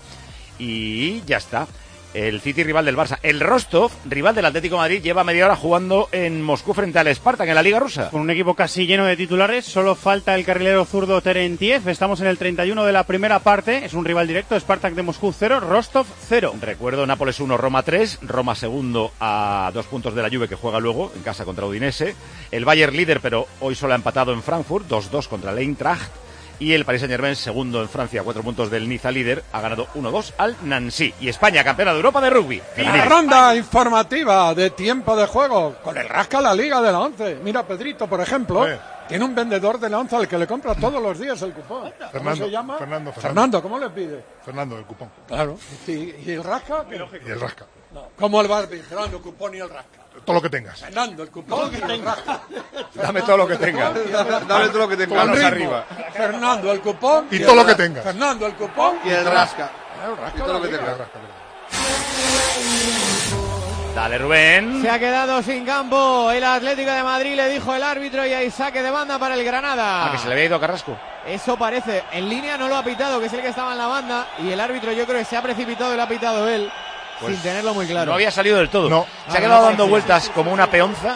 Speaker 1: Y ya está. El City rival del Barça. El Rostov, rival del Atlético de Madrid, lleva media hora jugando en Moscú frente al Spartak en la Liga Rusa.
Speaker 7: Con un equipo casi lleno de titulares, solo falta el carrilero zurdo Terentiev. Estamos en el 31 de la primera parte. Es un rival directo, Spartak de Moscú 0, Rostov 0.
Speaker 1: Recuerdo Nápoles 1, Roma 3. Roma segundo a 2 puntos de la Juve, que juega luego en casa contra Udinese. El Bayern líder, pero hoy solo ha empatado en Frankfurt, 2-2 contra el Eintracht. Y el Paris Saint-Germain, segundo en Francia, 4 puntos del Niza líder, ha ganado 1-2 al Nancy. Y España, campeona de Europa de rugby.
Speaker 12: La ronda informativa de tiempo de juego con el Rasca la Liga de la 11. Mira, Pedrito, por ejemplo, tiene un vendedor de la 11 al que le compra todos los días el cupón. ¿Cómo se llama? Fernando, ¿cómo le pide?
Speaker 17: Fernando, el cupón.
Speaker 12: Claro. ¿Y el Rasca?
Speaker 17: Y el Rasca.
Speaker 12: No. ¿Cómo el Barbie? Fernando, el cupón y el Rasca.
Speaker 17: Todo lo que tengas.
Speaker 12: Fernando, el cupón y el Rasca.
Speaker 1: Dame todo lo que tengas.
Speaker 17: Dame todo lo que tengas.
Speaker 1: Manos arriba.
Speaker 12: Fernando, el cupón
Speaker 17: y todo lo que tengas.
Speaker 12: Fernando, el cupón
Speaker 17: y el Rasca.
Speaker 12: El Rasca,
Speaker 17: y todo lo que tengas.
Speaker 1: Dale, Rubén.
Speaker 2: Se ha quedado sin campo el Atlético de Madrid, le dijo el árbitro, y hay saque de banda para el Granada.
Speaker 1: ¿A que se le había ido a Carrasco?
Speaker 2: Eso parece. En línea no lo ha pitado, que es el que estaba en la banda, y el árbitro yo creo que se ha precipitado y lo ha pitado él, sin tenerlo muy claro.
Speaker 1: No había salido del todo.
Speaker 17: No.
Speaker 1: Se ha quedado dando vueltas como una peonza.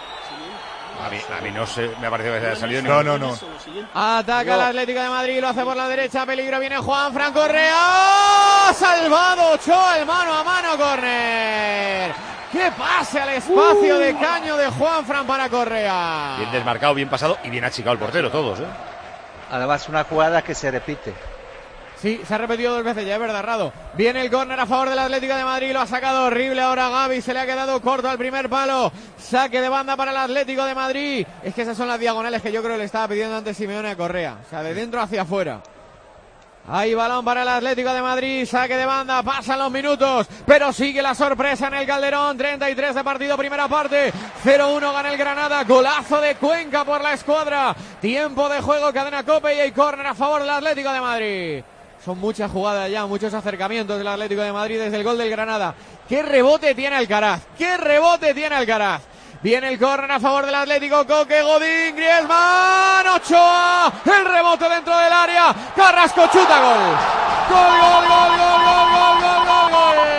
Speaker 1: A mí no se me ha parecido que se haya salido.
Speaker 17: No.
Speaker 2: Ataca el Atlético de Madrid, lo hace por la derecha, peligro, viene Juanfran Correa, salvado Ochoa, el mano a mano, córner. ¡Qué pase al espacio de caño de Juanfran para Correa!
Speaker 1: Bien desmarcado, bien pasado y bien achicado el portero, todos,
Speaker 9: Además, una jugada que se repite.
Speaker 2: Sí, se ha repetido 2 veces ya, es verdad, Rado. Viene el córner a favor del Atlético de Madrid, lo ha sacado horrible ahora Gavi, se le ha quedado corto al primer palo. Saque de banda para el Atlético de Madrid. Es que esas son las diagonales que yo creo que le estaba pidiendo antes Simeone a Correa. O sea, de dentro hacia afuera. Hay balón para el Atlético de Madrid, saque de banda, pasan los minutos, pero sigue la sorpresa en el Calderón. 33 de partido, primera parte, 0-1 gana el Granada, golazo de Cuenca por la escuadra. Tiempo de juego, cadena COPE y hay córner a favor del Atlético de Madrid. Son muchas jugadas ya, muchos acercamientos del Atlético de Madrid desde el gol del Granada. ¡Qué rebote tiene Alcaraz! ¡Qué rebote tiene Alcaraz! Viene el córner a favor del Atlético, Coque, Godín, Griezmann, Ochoa, el rebote dentro del área, Carrasco chuta, gol. Gol, gol, gol, gol, gol, gol, gol, gol,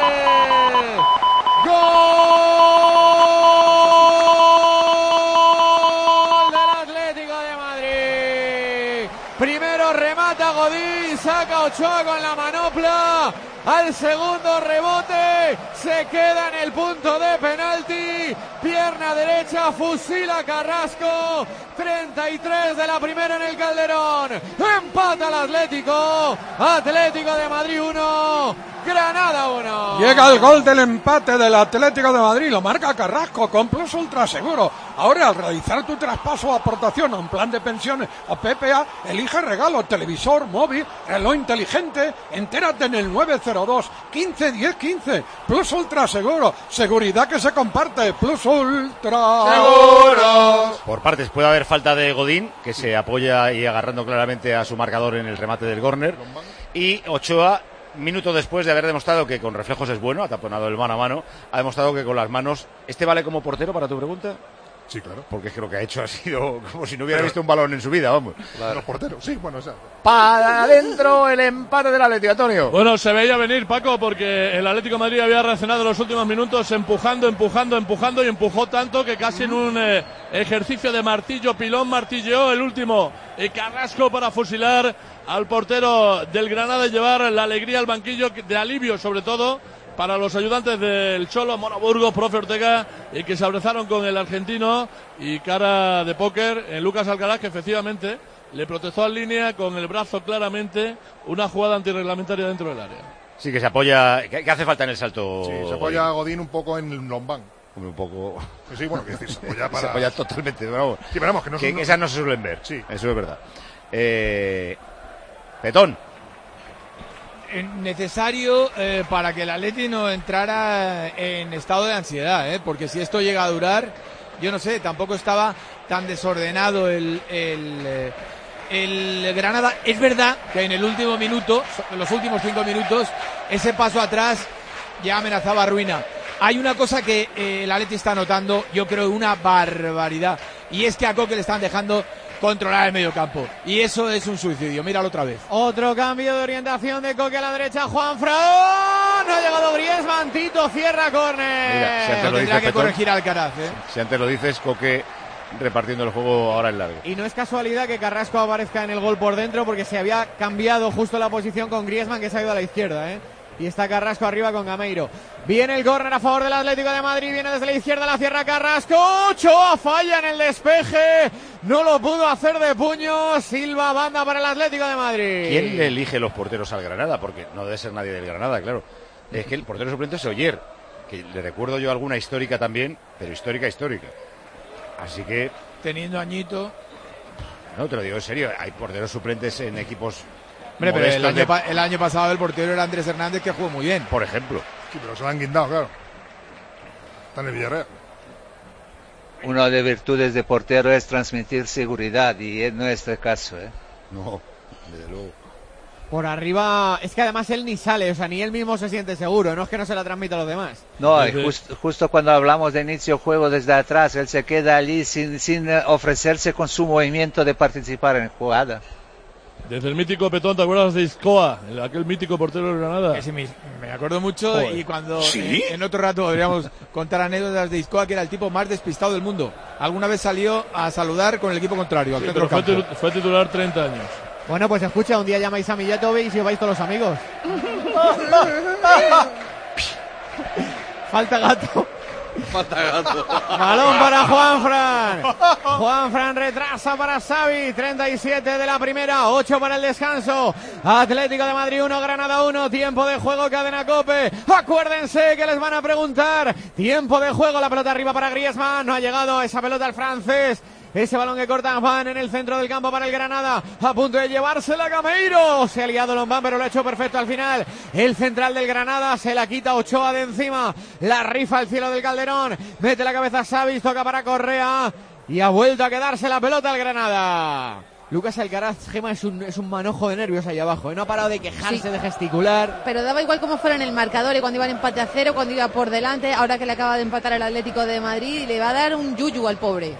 Speaker 2: gol. Gol del Atlético de Madrid. Primero remata Godín, saca Ochoa con la manopla. Al segundo rebote, se queda en el punto de penalti, pierna derecha, fusila Carrasco, 33 de la primera en el Calderón, empata el Atlético de Madrid 1, Granada 1.
Speaker 12: Llega el gol del empate del Atlético de Madrid, lo marca Carrasco con Plus Ultra Seguro. Ahora, al realizar tu traspaso o aportación a un plan de pensiones o PPA, elige regalo, televisor, móvil, reloj inteligente, entérate en el 902 15 10 15. Plus Ultra Seguro, seguridad que se comparte. Plus Ultra Seguro.
Speaker 1: Por partes puede haber falta de Godín, que se apoya y agarrando claramente a su marcador en el remate del córner, y Ochoa, minuto después de haber demostrado que con reflejos es bueno, ha taponado el mano a mano, ha demostrado que con las manos... ¿Este vale como portero para tu pregunta?
Speaker 17: Sí, claro.
Speaker 1: Porque es que lo que ha hecho ha sido como si no hubiera visto un balón en su vida, vamos.
Speaker 17: Claro. Los porteros, sí, bueno, o sea.
Speaker 1: Para adentro el empate del Atlético, Antonio.
Speaker 8: Bueno, se veía venir, Paco, porque el Atlético de Madrid había reaccionado en los últimos minutos empujando y empujó tanto que casi en un ejercicio de martillo, pilón, martilleó el último Carrasco para fusilar al portero del Granada y llevar la alegría al banquillo, de alivio sobre todo para los ayudantes del Cholo, Mono Burgos, profe Ortega, y que se abrazaron con el argentino, y cara de póker en Lucas Alcaraz, que efectivamente le protestó en línea con el brazo claramente, una jugada antirreglamentaria dentro del área.
Speaker 1: Sí, que se apoya, que hace falta en el salto.
Speaker 17: Sí, se apoya a Godín un poco en el Lombán.
Speaker 1: Un poco.
Speaker 17: Sí, bueno, que decir, se apoya para.
Speaker 1: Se apoya totalmente, vamos.
Speaker 17: Sí, pero vamos, que no
Speaker 1: que
Speaker 17: son...
Speaker 1: esas no se suelen ver.
Speaker 17: Sí.
Speaker 1: Eso es verdad. Petón.
Speaker 10: Necesario para que el Atleti no entrara en estado de ansiedad, porque si esto llega a durar, yo no sé, tampoco estaba tan desordenado el Granada. Es verdad que en el último minuto, los últimos 5 minutos, ese paso atrás ya amenazaba ruina. Hay una cosa que el Atleti está notando, yo creo una barbaridad, y es que a Coque le están dejando controlar el medio campo, y eso es un suicidio. Míralo otra vez.
Speaker 2: Otro cambio de orientación de Coque a la derecha, Juanfran, no ha llegado Griezmann, Tito cierra córner.
Speaker 1: Mira, si antes
Speaker 10: No
Speaker 1: lo
Speaker 10: tendrá
Speaker 1: dice
Speaker 10: que
Speaker 1: Petón,
Speaker 10: corregir a Alcaraz,
Speaker 1: si antes lo dices, Coque repartiendo el juego ahora en largo.
Speaker 2: Y no es casualidad que Carrasco aparezca en el gol por dentro, porque se había cambiado justo la posición con Griezmann, que se ha ido a la izquierda, y está Carrasco arriba con Gameiro. Viene el córner a favor del Atlético de Madrid, viene desde la izquierda, la cierra Carrasco, Ochoa falla en el despeje, no lo pudo hacer de puño, Silva, banda para el Atlético de Madrid.
Speaker 1: ¿Quién le elige los porteros al Granada? Porque no debe ser nadie del Granada, claro. Es que el portero suplente es Oyer, que le recuerdo yo alguna histórica también, pero histórica. Así que...
Speaker 10: Teniendo añito...
Speaker 1: No, te lo digo en serio, hay porteros suplentes en equipos...
Speaker 10: Hombre, pero el año pasado el portero era Andrés Hernández, que jugó muy bien.
Speaker 1: Por ejemplo.
Speaker 17: Sí, pero se lo han guindado, claro. Está en el Villarreal.
Speaker 9: Una de virtudes de portero es transmitir seguridad, y no es el caso,
Speaker 1: No, desde luego.
Speaker 2: Por arriba, es que además él ni sale, o sea, ni él mismo se siente seguro, no es que no se la transmita a los demás.
Speaker 9: No, justo cuando hablamos de inicio juego desde atrás, él se queda allí sin ofrecerse con su movimiento de participar en jugada.
Speaker 8: Desde el mítico Petón, ¿te acuerdas de Iscoa? Aquel mítico portero de Granada.
Speaker 10: Ese me acuerdo mucho. Joder. Y cuando
Speaker 8: ¿Sí?
Speaker 10: en otro rato podríamos contar anécdotas de Iscoa, que era el tipo más despistado del mundo. Alguna vez salió a saludar con el equipo contrario.
Speaker 8: Sí, pero fue titular 30 años.
Speaker 2: Bueno, pues escucha, un día llamáis a Mijatovic y os vais todos los amigos. Falta gato. Balón para Juanfran. Juanfran retrasa para Xavi. 37 de la primera, 8 para el descanso. Atlético de Madrid 1, Granada 1. Tiempo de juego, Cadena COPE. Acuérdense que les van a preguntar. Tiempo de juego, la pelota arriba para Griezmann. No ha llegado esa pelota al francés. Ese balón que corta Van en el centro del campo para el Granada, a punto de llevársela Gameiro. Se ha liado Lombán, pero lo ha hecho perfecto al final. El central del Granada se la quita Ochoa de encima. La rifa al cielo del Calderón. Mete la cabeza Xavi, toca para Correa. Y ha vuelto a quedarse la pelota al Granada. Lucas Alcaraz, Gema, es un manojo de nervios ahí abajo. No ha parado de quejarse, de gesticular.
Speaker 11: Pero daba igual cómo fuera en el marcador, y cuando iba en empate a 0, cuando iba por delante, ahora que le acaba de empatar el Atlético de Madrid, le va a dar un yuyu al pobre.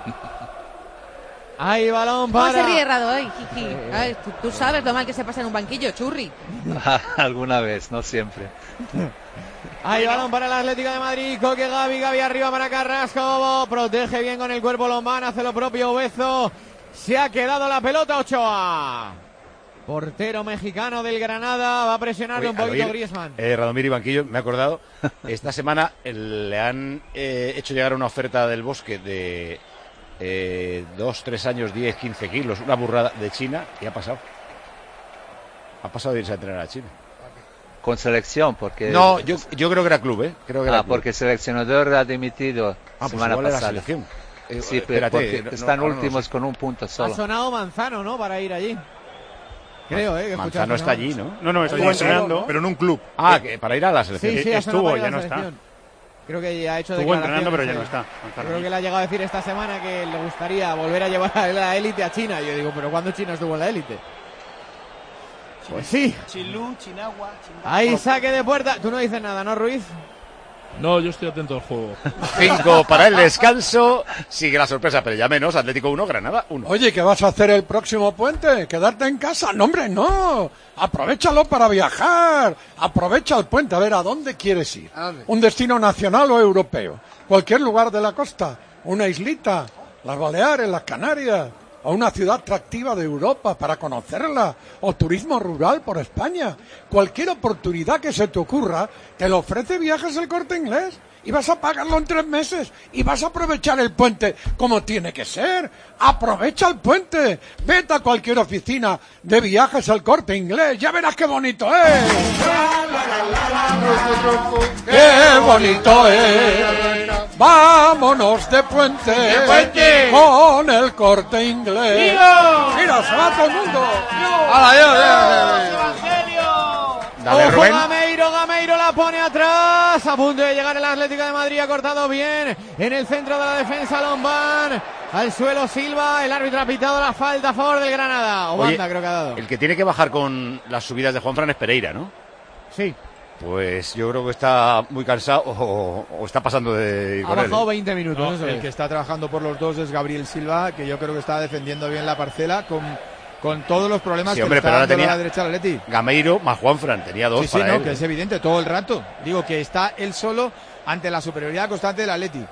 Speaker 2: Hay balón para...
Speaker 11: ¿Cómo se ríe Rado? Ay, tú sabes lo mal que se pasa en un banquillo, churri.
Speaker 9: Alguna vez, no siempre.
Speaker 2: Hay balón para el Atlético de Madrid. Coque, Gavi arriba para Carrasco. Protege bien con el cuerpo Lombán, hace lo propio Bezo. Se ha quedado la pelota Ochoa. Portero mexicano del Granada. Va a presionarle un poquito Griezmann.
Speaker 1: Radomir y banquillo, me he acordado. Esta semana le han hecho llegar una oferta del Bosque de 2-3 años, 10-15 kilos. Una burrada de China y ha pasado. Ha pasado de irse a entrenar a China.
Speaker 9: Con selección, porque...
Speaker 1: No, yo creo que era club, ¿eh? Creo que era club.
Speaker 9: Porque el seleccionador ha dimitido semana
Speaker 1: pues
Speaker 9: pasada.
Speaker 1: Era selección.
Speaker 9: Sí, pero porque están últimos con un punto solo.
Speaker 2: Ha sonado Manzano, ¿no? Para ir allí. Creo, que
Speaker 1: Manzano está allí, ¿no?
Speaker 7: No, estuvo entrenando,
Speaker 1: pero en un club. Ah, que para ir a la selección.
Speaker 2: Sí,
Speaker 7: estuvo, ya no está.
Speaker 2: Creo que ya ha hecho
Speaker 7: estuvo entrenando, pero ya no está.
Speaker 2: Creo que le ha llegado a decir esta semana que le gustaría volver a llevar a la élite a China. Yo digo, ¿pero cuándo China estuvo en la élite? Pues sí.
Speaker 18: Chilú, Chinagua.
Speaker 2: Ahí saque de puerta. Tú no dices nada, ¿no, Ruiz?
Speaker 8: No, yo estoy atento al juego.
Speaker 1: 5 para el descanso. Sigue la sorpresa, pero ya menos. Atlético 1, Granada 1.
Speaker 12: Oye, ¿qué vas a hacer el próximo puente? ¿Quedarte en casa? No, hombre, no. Aprovéchalo para viajar. Aprovecha el puente. A ver, ¿a dónde quieres ir? ¿Un destino nacional o europeo? Cualquier lugar de la costa. Una islita. Las Baleares, las Canarias. O una ciudad atractiva de Europa para conocerla, o turismo rural por España. Cualquier oportunidad que se te ocurra, te lo ofrece Viajes El Corte Inglés. Y vas a pagarlo en 3 meses. Y vas a aprovechar el puente como tiene que ser. Aprovecha el puente. Vete a cualquier oficina de Viajes El Corte Inglés. Ya verás qué bonito es. ¡Qué bonito es! ¡Vámonos de puente! Con El Corte Inglés. ¡Mira, se va todo el mundo!
Speaker 1: Dale,
Speaker 2: Ojo,
Speaker 1: Rubén.
Speaker 2: Gameiro la pone atrás. A punto de llegar el Atlético de Madrid. Ha cortado bien en el centro de la defensa Lombán. Al suelo Silva. El árbitro ha pitado la falta a favor del Granada. O banda, creo que ha dado.
Speaker 1: El que tiene que bajar con las subidas de Juanfran es Pereira, ¿no?
Speaker 2: Sí.
Speaker 1: Pues yo creo que está muy cansado o está pasando de ir
Speaker 2: Ha
Speaker 1: con él.
Speaker 2: bajado 20 minutos.
Speaker 10: No,
Speaker 2: eso
Speaker 10: el
Speaker 2: es.
Speaker 10: que está trabajando por los dos es Gabriel Silva, que yo creo que está defendiendo bien la parcela con todos los problemas
Speaker 1: Sí,
Speaker 10: que
Speaker 1: hombre,
Speaker 10: está
Speaker 1: pero ahora
Speaker 10: dando
Speaker 1: tenía
Speaker 10: la derecha al Atleti.
Speaker 1: Gameiro más Juanfran, tenía 2
Speaker 10: Sí,
Speaker 1: para
Speaker 10: no,
Speaker 1: él.
Speaker 10: que es evidente todo el rato. Digo que está él solo ante la superioridad constante del Atleti.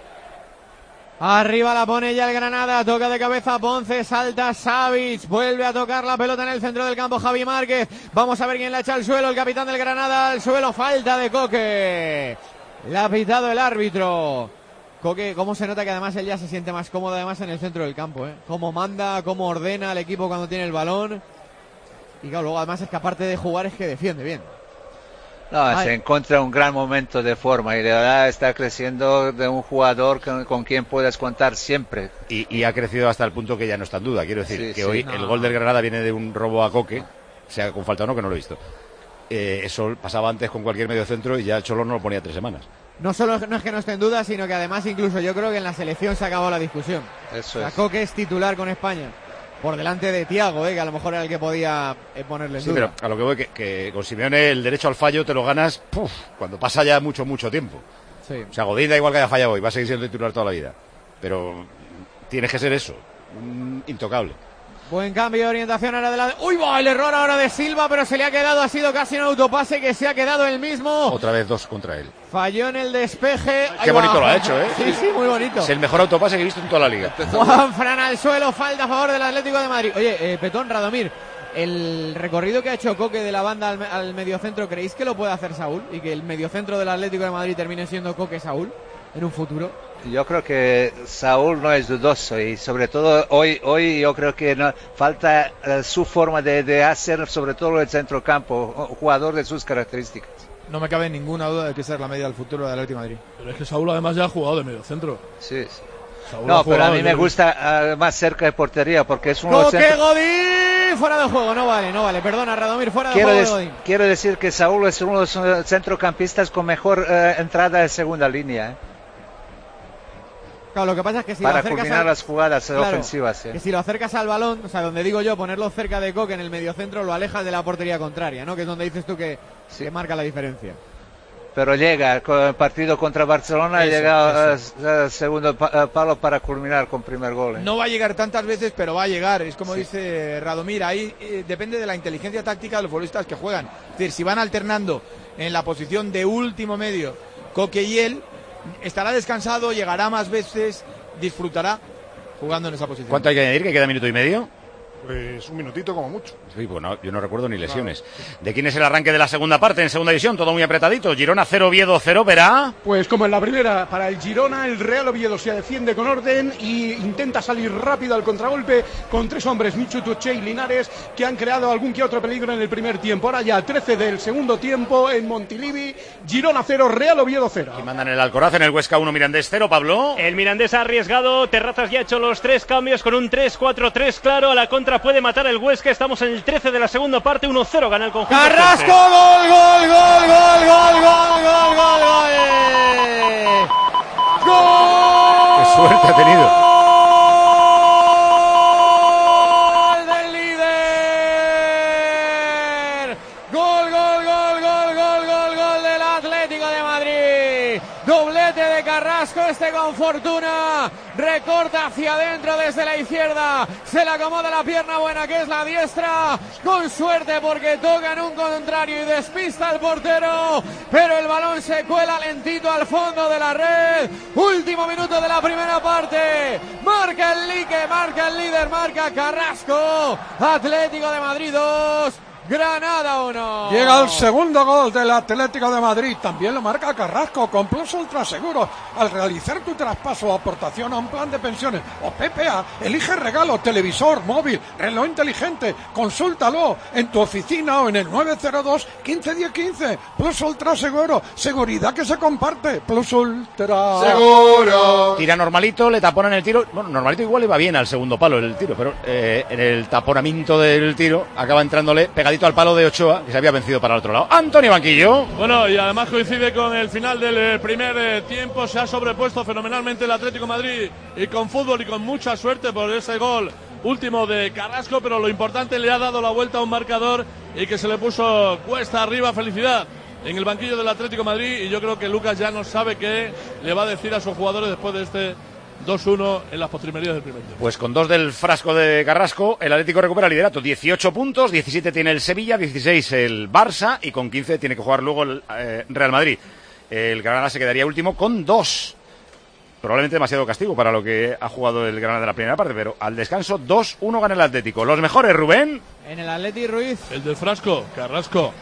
Speaker 2: Arriba la pone ya el Granada, toca de cabeza Ponce, salta Savic, vuelve a tocar la pelota en el centro del campo Javi Márquez. Vamos a ver quién la echa al suelo, el capitán del Granada al suelo, falta de Coque. La ha pitado el árbitro. Coque, cómo se nota que además él ya se siente más cómodo además en el centro del campo, ¿eh? Cómo manda, cómo ordena al equipo cuando tiene el balón. Y claro, luego además es que aparte de jugar es que defiende bien.
Speaker 9: No, se encuentra un gran momento de forma y de verdad está creciendo de un jugador con quien puedes contar siempre.
Speaker 1: Y ha crecido hasta el punto que ya no está en duda. Quiero decir que hoy el gol del Granada viene de un robo a Coque, sea con falta o no, que no lo he visto. Eso pasaba antes con cualquier medio centro y ya el Cholo no lo ponía 3 semanas.
Speaker 2: No solo no es que no esté en duda, sino que además incluso yo creo que en la selección se acabó la discusión.
Speaker 9: Eso
Speaker 2: es. Coque es titular con España. Por delante de Thiago, que a lo mejor era el que podía ponerle en duda.
Speaker 1: Pero a lo que voy, que con Simeone el derecho al fallo te lo ganas cuando pasa ya mucho tiempo.
Speaker 2: Sí.
Speaker 1: O sea, Godín da igual que haya fallado hoy, va a seguir siendo titular toda la vida. Pero tienes que ser eso, intocable.
Speaker 2: Buen cambio de orientación ahora de la... ¡Uy, va! El error ahora de Silva, pero se le ha quedado, ha sido casi un autopase que se ha quedado el mismo.
Speaker 1: Otra vez 2 contra él.
Speaker 2: Falló en el despeje.
Speaker 1: Qué bonito lo ha hecho, ¿eh?
Speaker 2: Sí, sí, muy bonito.
Speaker 1: Es el mejor autopase que he visto en toda la liga.
Speaker 2: Juanfran al suelo, falta a favor del Atlético de Madrid. Oye, Petón, Radomir, el recorrido que ha hecho Coque de la banda al mediocentro, ¿creéis que lo puede hacer Saúl? Y que el mediocentro del Atlético de Madrid termine siendo Coque Saúl.
Speaker 10: en un futuro.
Speaker 9: Yo creo que Saúl no es dudoso y sobre todo hoy yo creo que falta su forma de hacer, sobre todo el centrocampo, jugador de sus características.
Speaker 10: No me cabe ninguna duda de que esa es la medida del futuro del Atlético de Madrid.
Speaker 8: Pero es que Saúl además ya ha jugado de mediocentro.
Speaker 9: Sí.
Speaker 8: Saúl
Speaker 9: No, pero a mí me gusta más cerca de portería porque es uno de los
Speaker 2: ¡Coque Godín! Fuera de juego, no vale. Perdona, Radomir, fuera de juego de Godín.
Speaker 9: Quiero decir que Saúl es uno de los centrocampistas con mejor entrada de segunda línea.
Speaker 2: Claro, lo que pasa es que si
Speaker 9: para
Speaker 2: lo acercas
Speaker 9: culminar las jugadas ofensivas.
Speaker 2: Que si lo acercas al balón, o sea, donde digo yo, ponerlo cerca de Coque en el mediocentro, lo alejas de la portería contraria, ¿no? Que es donde dices tú que marca la diferencia.
Speaker 9: Pero llega, con el partido contra Barcelona, llega al segundo palo para culminar con primer gol.
Speaker 10: No va a llegar tantas veces, pero va a llegar. Es como dice Radomir, ahí depende de la inteligencia táctica de los futbolistas que juegan. Es decir, si van alternando en la posición de último medio Coque y él, estará descansado, llegará más veces, disfrutará jugando en esa posición.
Speaker 1: ¿Cuánto hay que añadir? ¿Que queda minuto y medio?
Speaker 12: Pues un minutito como mucho.
Speaker 1: Sí, bueno, yo no recuerdo ni lesiones. Claro. ¿De quién es el arranque de la segunda parte en segunda división? Todo muy apretadito. Girona 0, Oviedo 0, verá.
Speaker 3: Pues como en la primera, para el Girona, el Real Oviedo se defiende con orden y intenta salir rápido al contragolpe con 3 hombres, Michu, Tuche y Linares, que han creado algún que otro peligro en el primer tiempo. Ahora ya 13 del segundo tiempo en Montilivi, Girona 0, Real Oviedo 0.
Speaker 1: Y mandan el Alcoraz, en el Huesca 1, Mirandés 0, Pablo.
Speaker 4: El Mirandés ha arriesgado, Terrazas ya ha hecho los 3 cambios con un 3-4-3 claro, a la contra puede matar el Huesca, estamos en el 13 de la segunda parte, 1-0 gana el conjunto.
Speaker 2: Carrasco, gol.
Speaker 1: Qué suerte ha tenido.
Speaker 2: Gol del líder. Gol del Atlético de Madrid. Doblete de Carrasco, con fortuna, recorta hacia adentro desde la izquierda, se le acomoda la pierna buena que es la diestra, con suerte porque toca en un contrario y despista al portero, pero el balón se cuela lentito al fondo de la red. Último minuto de la primera parte, marca el líder, marca Carrasco. Atlético de Madrid 2, Granada 1.
Speaker 12: Llega el segundo gol del Atlético de Madrid. También lo marca Carrasco con Plus Ultra Seguro. Al realizar tu traspaso o aportación a un plan de pensiones o PPA, elige regalo, televisor, móvil, reloj inteligente. Consúltalo en tu oficina o en el 902 15 10 15. Plus Ultra Seguro. Seguridad que se comparte. Plus Ultra Seguro.
Speaker 1: Tira normalito, le taponan el tiro. Bueno, normalito igual le va bien al segundo palo el tiro, pero en el taponamiento del tiro acaba entrándole pegadito al palo de Ochoa, que se había vencido para el otro lado. Antonio Banquillo.
Speaker 8: Bueno, y además coincide con el final del primer tiempo. Se ha sobrepuesto fenomenalmente el Atlético de Madrid y con fútbol y con mucha suerte por ese gol último de Carrasco, pero lo importante, le ha dado la vuelta a un marcador y que se le puso cuesta arriba. Felicidad en el banquillo del Atlético de Madrid, y yo creo que Lucas ya no sabe qué le va a decir a sus jugadores después de este 2-1 en las postrimerías del primer tiempo.
Speaker 1: Pues con 2 del frasco de Carrasco, el Atlético recupera el liderato, 18 puntos, 17 tiene el Sevilla, 16 el Barça y con 15 tiene que jugar luego el Real Madrid. El Granada se quedaría último con 2. Probablemente demasiado castigo para lo que ha jugado el Granada de la primera parte, pero al descanso 2-1 gana el Atlético. Los mejores, Rubén.
Speaker 2: En el Atleti, Ruiz.
Speaker 8: El del frasco, Carrasco.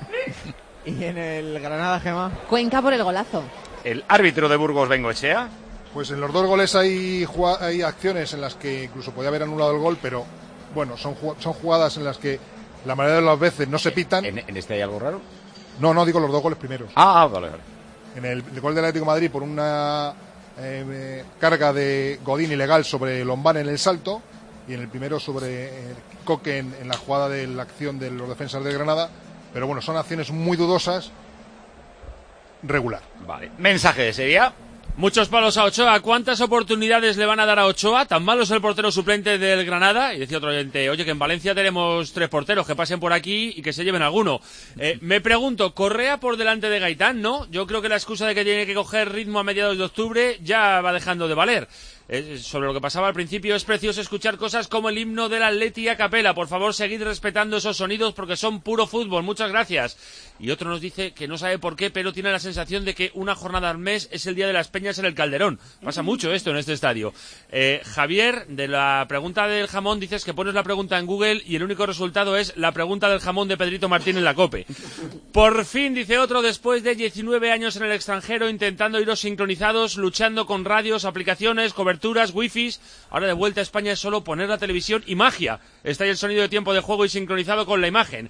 Speaker 2: Y en el Granada, Gema.
Speaker 11: Cuenca por el golazo.
Speaker 1: El árbitro de Burgos, Bengoechea.
Speaker 17: Pues en los 2 goles hay acciones en las que incluso podía haber anulado el gol, pero bueno, son jugadas en las que la mayoría de las veces no se pitan.
Speaker 1: ¿En este hay algo raro?
Speaker 17: No, digo los 2 goles primeros.
Speaker 1: Vale.
Speaker 17: En el gol del Atlético de Madrid por una carga de Godín ilegal sobre Lombán en el salto, y en el primero sobre Coque en la jugada de la acción de los defensas de Granada, pero bueno, son acciones muy dudosas, regular.
Speaker 1: Vale. Mensaje de Sevilla.
Speaker 19: Muchos palos a Ochoa. ¿Cuántas oportunidades le van a dar a Ochoa? Tan malo es el portero suplente del Granada. Y decía otro oyente, oye, que en Valencia tenemos 3 porteros, que pasen por aquí y que se lleven alguno. Me pregunto, Correa por delante de Gaitán, ¿no? Yo creo que la excusa de que tiene que coger ritmo a mediados de octubre ya va dejando de valer. sobre lo que pasaba al principio. Es precioso escuchar cosas como el himno del Atleti a capela. Por favor, seguid respetando esos sonidos porque son puro fútbol. Muchas gracias. Y otro nos dice que no sabe por qué, pero tiene la sensación de que una jornada al mes es el día de las peñas en el Calderón. Pasa mucho esto en este estadio. Javier, de la pregunta del jamón, dices que pones la pregunta en Google y el único resultado es la pregunta del jamón de Pedrito Martín en la COPE. Por fin, dice otro, después de 19 años en el extranjero, intentando iros sincronizados, luchando con radios, aplicaciones, coberturas, wifis, ahora de vuelta a España es solo poner la televisión y magia. Está ahí el sonido de tiempo de juego y sincronizado con la imagen.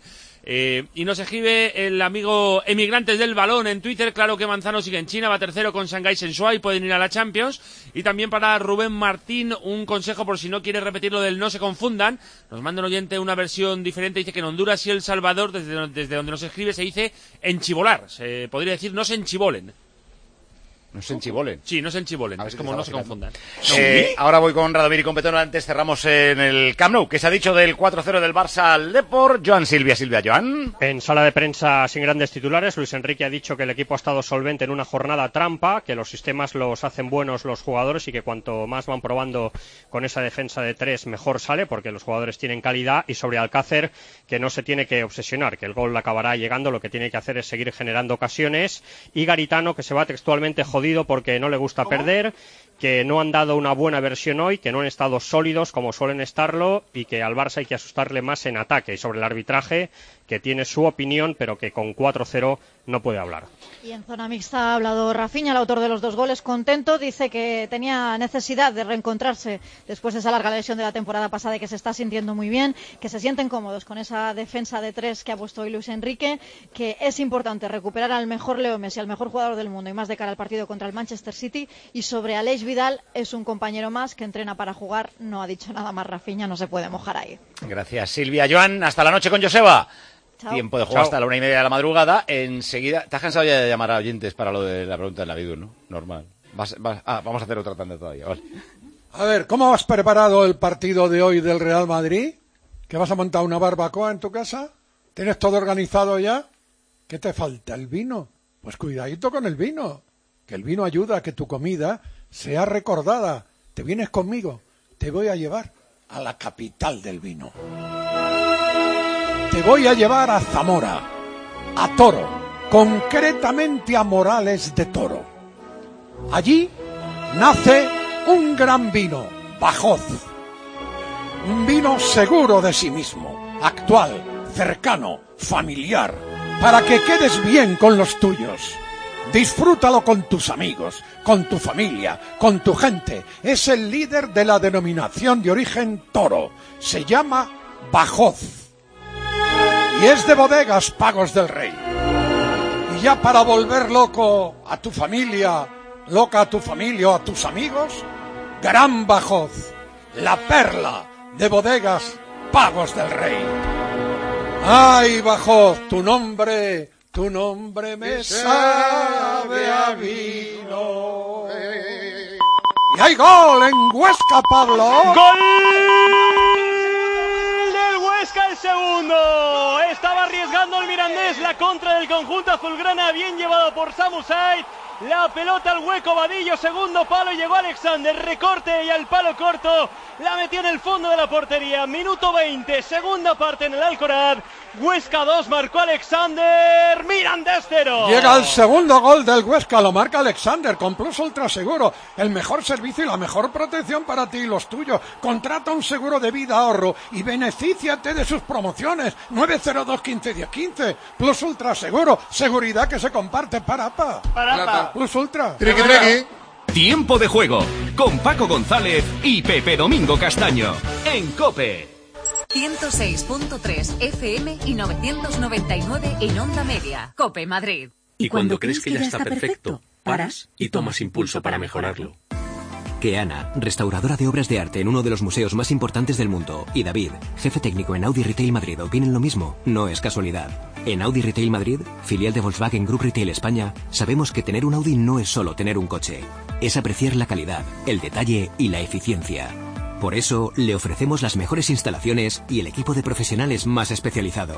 Speaker 19: Y nos escribe el amigo Emigrantes del Balón en Twitter. Claro que Manzano sigue en China, va tercero con Shanghái Shenhua y pueden ir a la Champions. Y también para Rubén Martín, un consejo por si no quiere repetir lo del no se confundan. Nos manda un oyente una versión diferente, dice que en Honduras y El Salvador, desde donde nos escribe, se dice enchivolar. Se podría decir no se enchivolen.
Speaker 1: No se enchivolen.
Speaker 19: Sí, no se enchivolen. Es como no se confundan.
Speaker 1: Ahora voy con Radomir y con Petón. Antes cerramos en el Camp Nou. ¿Qué se ha dicho del 4-0 del Barça al Depor? Joan Silvia, Joan.
Speaker 20: En sala de prensa sin grandes titulares, Luis Enrique ha dicho que el equipo ha estado solvente en una jornada trampa, que los sistemas los hacen buenos los jugadores y que cuanto más van probando con esa defensa de tres, mejor sale, porque los jugadores tienen calidad. Y sobre Alcácer, que no se tiene que obsesionar, que el gol acabará llegando, lo que tiene que hacer es seguir generando ocasiones. Y Garitano, que se va textualmente jodido porque no le gusta perder, que no han dado una buena versión hoy, que no han estado sólidos como suelen estarlo y que al Barça hay que asustarle más en ataque. Y sobre el arbitraje, que tiene su opinión, pero que con 4-0 no puede hablar.
Speaker 21: Y en zona mixta ha hablado Rafinha, el autor de los 2 goles, contento. Dice que tenía necesidad de reencontrarse después de esa larga lesión de la temporada pasada y que se está sintiendo muy bien, que se sienten cómodos con esa defensa de 3 que ha puesto hoy Luis Enrique, que es importante recuperar al mejor Leo Messi, al mejor jugador del mundo y más de cara al partido contra el Manchester City. Y sobre Aleix Vidal, es un compañero más que entrena para jugar. No ha dicho nada más Rafinha, no se puede mojar ahí.
Speaker 1: Gracias, Silvia. Joan, hasta la noche con Joseba.
Speaker 21: Chao.
Speaker 1: Tiempo de juego hasta la 1:30 de la madrugada. Enseguida, ¿te has cansado ya de llamar a oyentes para lo de la pregunta de Navidad, no? Normal. Vamos a hacer otra tanda todavía, vale.
Speaker 12: A ver, ¿cómo has preparado el partido de hoy del Real Madrid? ¿Que vas a montar una barbacoa en tu casa? ¿Tienes todo organizado ya? ¿Qué te falta? ¿El vino? Pues cuidadito con el vino, que el vino ayuda a que tu comida sea recordada. ¿Te vienes conmigo? Te voy a llevar a la capital del vino. Te voy a llevar a Zamora, a Toro, concretamente a Morales de Toro. Allí nace un gran vino, Bajós. Un vino seguro de sí mismo, actual, cercano, familiar, para que quedes bien con los tuyos. Disfrútalo con tus amigos, con tu familia, con tu gente. Es el líder de la denominación de origen Toro. Se llama Bajós. Y es de bodegas Pagos del Rey. Y ya para volver loco a tu familia, loca a tu familia o a tus amigos, Gran Bajós, la perla de bodegas Pagos del Rey. ¡Ay, Bajós, tu nombre me sabe a vino! ¡Y hay gol en Huesca, Pablo!
Speaker 4: ¡Gol del Huesca, el segundo! Estaba arriesgando el Mirandés la contra del conjunto azulgrana, bien llevado por Samu Said. La pelota al hueco, Vadillo, segundo palo, llegó Alexander, recorte y al palo corto, la metió en el fondo de la portería. Minuto 20, segunda parte en el Alcoraz. Huesca 2, marcó Alexander, Mirandés 0.
Speaker 12: Llega el segundo gol del Huesca, lo marca Alexander con Plus Ultra Seguro, el mejor servicio y la mejor protección para ti y los tuyos. Contrata un seguro de vida ahorro y benefíciate de sus promociones. 902 15 10 15. Plus Ultra Seguro, seguridad que se comparte. Para Plus Ultra.
Speaker 22: Triqui, triqui. Tiempo de juego con Paco González y Pepe Domingo Castaño en COPE.
Speaker 23: 106.3 FM y 999 en Onda Media. COPE Madrid.
Speaker 22: Y cuando crees que ya está perfecto, paras y tomas impulso para mejorarlo.
Speaker 24: Keana, restauradora de obras de arte en uno de los museos más importantes del mundo, y David, jefe técnico en Audi Retail Madrid, opinen lo mismo. No es casualidad. En Audi Retail Madrid, filial de Volkswagen Group Retail España, sabemos que tener un Audi no es solo tener un coche, es apreciar la calidad, el detalle y la eficiencia. Por eso, le ofrecemos las mejores instalaciones y el equipo de profesionales más especializado.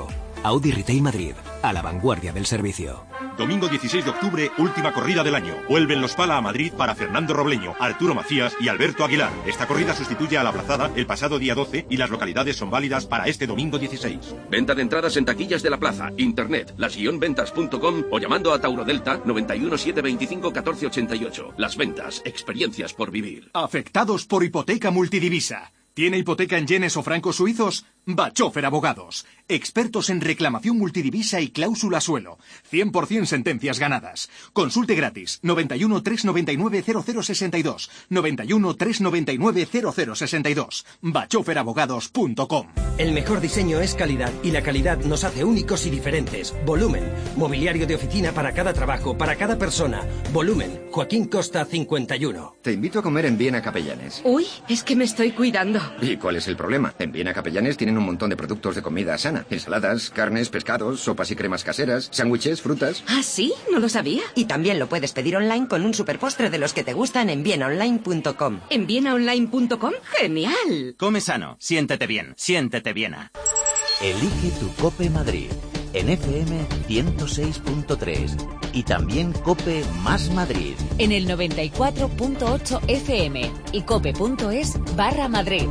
Speaker 24: Audi Retail Madrid, a la vanguardia del servicio.
Speaker 13: Domingo 16 de octubre, última corrida del año. Vuelven los Pala a Madrid para Fernando Robleño, Arturo Macías y Alberto Aguilar. Esta corrida sustituye a la Plazada el pasado día 12 y las localidades son válidas para este domingo 16.
Speaker 22: Venta de entradas en taquillas de la plaza, internet, las-ventas.com o llamando a Tauro Delta 91 725 1488. Las ventas, experiencias por vivir.
Speaker 14: Afectados por hipoteca multidivisa. ¿Tiene hipoteca en yenes o francos suizos? Bachofer Abogados. Expertos en reclamación multidivisa y cláusula suelo. 100% sentencias ganadas. Consulte gratis. 91 399 0062. 91 399 0062. bachoferabogados.com.
Speaker 15: El mejor diseño es calidad y la calidad nos hace únicos y diferentes. Volumen. Mobiliario de oficina para cada trabajo, para cada persona. Volumen. Joaquín Costa 51.
Speaker 16: Te invito a comer en Viena Capellanes.
Speaker 25: Uy, es que me estoy cuidando.
Speaker 16: ¿Y cuál es el problema? En Viena Capellanes tienen un montón de productos de comida sana. Ensaladas, carnes, pescados, sopas y cremas caseras, sándwiches, frutas.
Speaker 25: ¿Ah, sí? No lo sabía. Y también lo puedes pedir online con un superpostre de los que te gustan en vienaonline.com. ¿En vienaonline.com? ¡Genial!
Speaker 26: Come sano, siéntete bien, siéntete Viena.
Speaker 27: Elige tu Cope Madrid en FM 106.3 y también Cope más Madrid.
Speaker 23: En el 94.8 FM y cope.es/Madrid.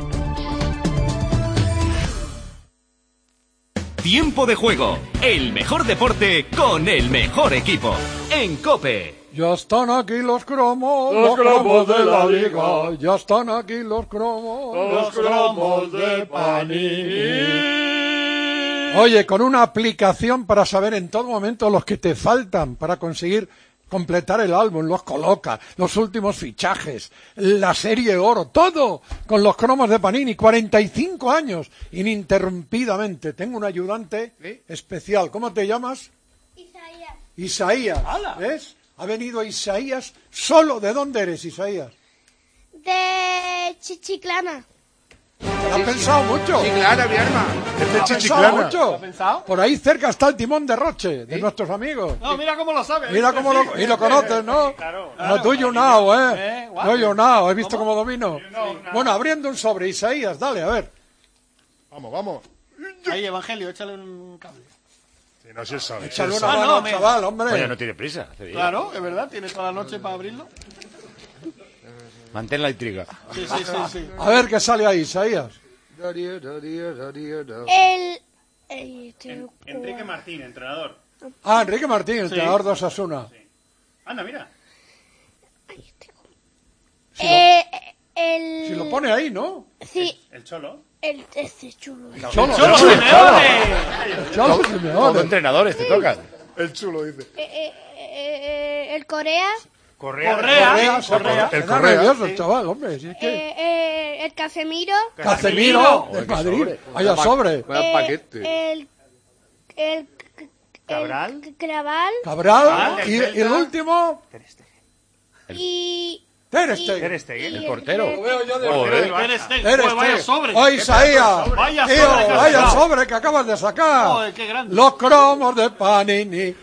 Speaker 22: Tiempo de juego, el mejor deporte con el mejor equipo. En COPE.
Speaker 12: Ya están aquí los cromos de la liga. Ya están aquí los cromos de Panini. Oye, con una aplicación para saber en todo momento los que te faltan para conseguir completar el álbum, los colocas, los últimos fichajes, la serie oro, todo con los cromos de Panini. 45 años ininterrumpidamente. Tengo un ayudante especial. ¿Cómo te llamas? Isaías. ¿Ves? Ha venido Isaías solo. ¿De dónde eres, Isaías?
Speaker 28: De Chichiclana.
Speaker 12: ¿Te lo has pensado mucho?
Speaker 28: Chiclana, mi arma.
Speaker 12: ¿Te lo has pensado mucho? Por ahí cerca está el Timón de Roche, de nuestros amigos.
Speaker 29: No, mira cómo lo sabes.
Speaker 12: Mira cómo lo... Y lo conoces, ¿no?
Speaker 29: Claro.
Speaker 12: No, tú you now, No you now. ¿Has visto cómo domino? Bueno, abriendo un sobre. Isaías, dale, a ver.
Speaker 17: Vamos.
Speaker 29: Ahí, Evangelio, échale un cable.
Speaker 17: Sí, no se sabe.
Speaker 12: Échale una mano al chaval, hombre.
Speaker 1: Oye, no tiene prisa.
Speaker 29: Claro, es verdad, tiene toda la noche para abrirlo.
Speaker 1: Mantén la intriga.
Speaker 29: Sí.
Speaker 12: A ver qué sale ahí, Isaías.
Speaker 7: Enrique Martín, entrenador.
Speaker 12: Ah, Enrique Martín, entrenador de Osasuna.
Speaker 7: Sí. Anda, mira.
Speaker 12: Si lo pone ahí, ¿no?
Speaker 28: Sí.
Speaker 7: El Cholo.
Speaker 28: Este chulo.
Speaker 12: El Cholo Simeone.
Speaker 1: Todo entrenadores te tocan.
Speaker 17: El chulo dice.
Speaker 28: El Corea.
Speaker 12: Correa. Está nervioso el chaval, hombre. Si es
Speaker 28: El Casemiro.
Speaker 12: Casemiro de Madrid. Vaya sobre.
Speaker 28: Vaya paquete. El
Speaker 7: Cabral.
Speaker 12: Cabral. Y el último. Ter Stegen.
Speaker 1: El portero.
Speaker 12: Lo veo yo de
Speaker 29: Ter Stegen. Vaya sobre.
Speaker 12: ¡Oh, Isaías! Vaya sobre que acabas de sacar.
Speaker 29: Joder, qué grande.
Speaker 12: Los cromos de Panini.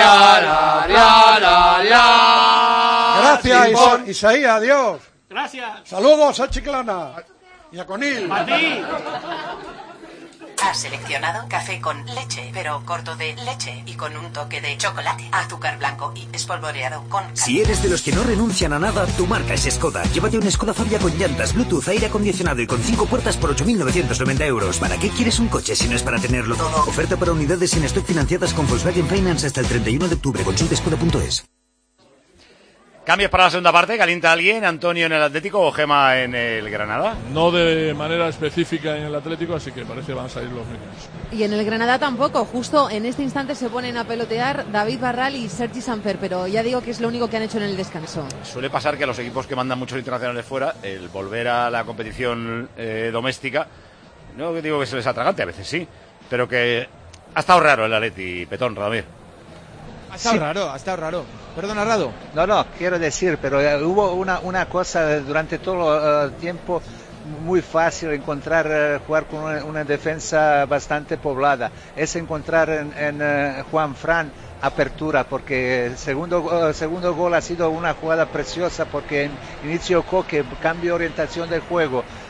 Speaker 12: Gracias, Isaías. Adiós.
Speaker 29: Gracias.
Speaker 12: Saludos a Chiclana. Y a Conil.
Speaker 29: A ti.
Speaker 25: Has seleccionado café con leche, pero corto de leche y con un toque de chocolate, azúcar blanco y espolvoreado con canela.
Speaker 24: Si eres de los que no renuncian a nada, tu marca es Skoda. Llévate un Skoda Fabia con llantas, Bluetooth, aire acondicionado y con 5 puertas por 8.990 euros. ¿Para qué quieres un coche si no es para tenerlo todo? Oferta para unidades en stock financiadas con Volkswagen Finance hasta el 31 de octubre. Consulta skoda.es.
Speaker 1: ¿Cambios para la segunda parte? ¿Calienta alguien? ¿Antonio en el Atlético o Gema en el Granada?
Speaker 8: No de manera específica en el Atlético, así que parece que van a salir los mismos.
Speaker 11: Y en el Granada tampoco. Justo en este instante se ponen a pelotear David Barral y Sergi Samper, pero ya digo que es lo único que han hecho en el descanso.
Speaker 1: Suele pasar que a los equipos que mandan muchos internacionales fuera, el volver a la competición doméstica, no digo que se les atragante, a veces sí, pero que ha estado raro el Atleti, Petón, Radamir.
Speaker 10: Ha estado raro. Perdona, Rado.
Speaker 9: No, quiero decir, pero hubo una cosa durante todo el tiempo muy fácil encontrar, jugar con una defensa bastante poblada. Es encontrar en Juan Fran apertura, porque el segundo gol ha sido una jugada preciosa, porque inició Coque, cambio de orientación del juego.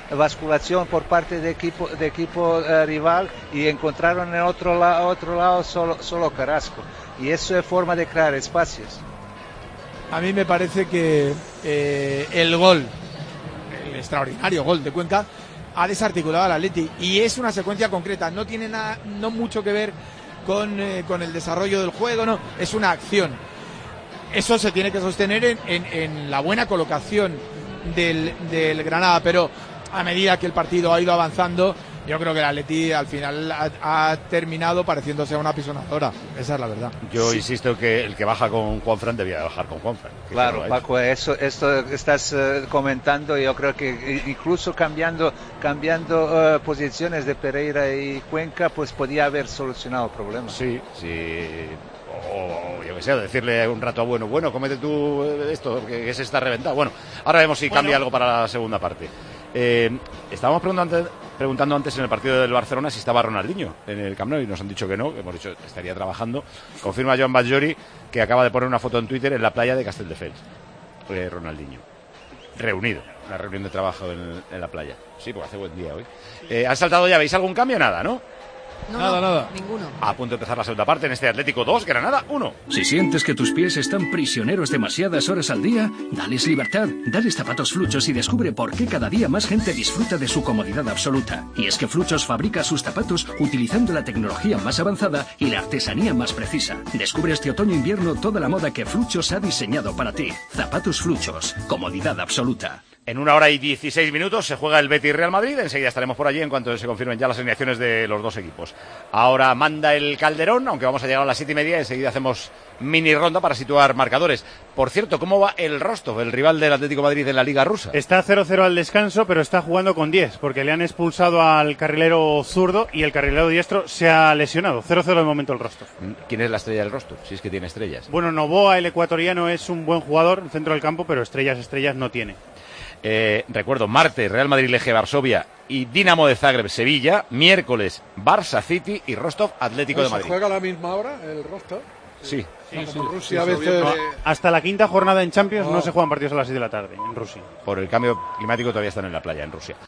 Speaker 9: basculación por parte de equipo rival y encontraron en otro lado solo Carrasco. Y eso es forma de crear espacios.
Speaker 10: A mí me parece que el gol, el extraordinario gol de Cuenca, ha desarticulado al Atleti y es una secuencia concreta, no tiene nada, no mucho que ver con el desarrollo del juego, no, es una acción. Eso se tiene que sostener en la buena colocación del Granada, pero a medida que el partido ha ido avanzando, yo creo que el Atleti al final ha terminado pareciéndose a una pisonadora. Esa es la verdad.
Speaker 1: Yo insisto que el que baja con Juanfran debía bajar con Juanfran.
Speaker 9: Claro, Paco, esto estás comentando. Yo creo que incluso cambiando posiciones de Pereira y Cuenca, pues podía haber solucionado el problema.
Speaker 1: Sí. O yo que sé, decirle un rato a bueno, cómete tú esto, que se está reventado. Bueno, ahora vemos si cambia algo para la segunda parte. Estábamos preguntando antes en el partido del Barcelona si estaba Ronaldinho en el Camp Nou y nos han dicho que no, que hemos dicho que estaría trabajando. Confirma Joan Batllori que acaba de poner una foto en Twitter en la playa de Castelldefels. Ronaldinho. Reunido, una reunión de trabajo en la playa. Sí, porque hace buen día hoy. ¿Han saltado ya? ¿Veis algún cambio? Nada, ¿no?
Speaker 8: Nada.
Speaker 11: Ninguno.
Speaker 1: A punto de empezar la segunda parte en este Atlético 2, Granada 1.
Speaker 22: Si sientes que tus pies están prisioneros demasiadas horas al día, dales libertad, dales zapatos Fluchos y descubre por qué cada día más gente disfruta de su comodidad absoluta. Y es que Fluchos fabrica sus zapatos utilizando la tecnología más avanzada y la artesanía más precisa. Descubre este otoño-invierno toda la moda que Fluchos ha diseñado para ti. Zapatos Fluchos, comodidad absoluta.
Speaker 1: En 1 hora y 16 minutos se juega el Betis Real Madrid. Enseguida estaremos por allí en cuanto se confirmen ya las alineaciones de los dos equipos. Ahora manda el Calderón, aunque vamos a llegar a las 7:30. Enseguida hacemos mini ronda para situar marcadores. Por cierto, ¿cómo va el Rostov, el rival del Atlético de Madrid en la Liga Rusa?
Speaker 7: Está 0-0 al descanso, pero está jugando con 10, porque le han expulsado al carrilero zurdo y el carrilero diestro se ha lesionado. 0-0 de momento el Rostov.
Speaker 1: ¿Quién es la estrella del Rostov? Si es que tiene estrellas.
Speaker 7: Bueno, Novoa, el ecuatoriano, es un buen jugador en el centro del campo, pero estrellas no tiene.
Speaker 1: Recuerdo, martes Real Madrid Legia Varsovia y Dinamo de Zagreb Sevilla, miércoles Barça City y Rostov Atlético de Madrid.
Speaker 12: ¿Se juega a la misma hora el Rostov?
Speaker 1: Sí.
Speaker 12: Rusia a veces...
Speaker 7: Hasta la quinta jornada en Champions no se juegan partidos a las 6 de la tarde en Rusia.
Speaker 1: Por el cambio climático todavía están en la playa en Rusia.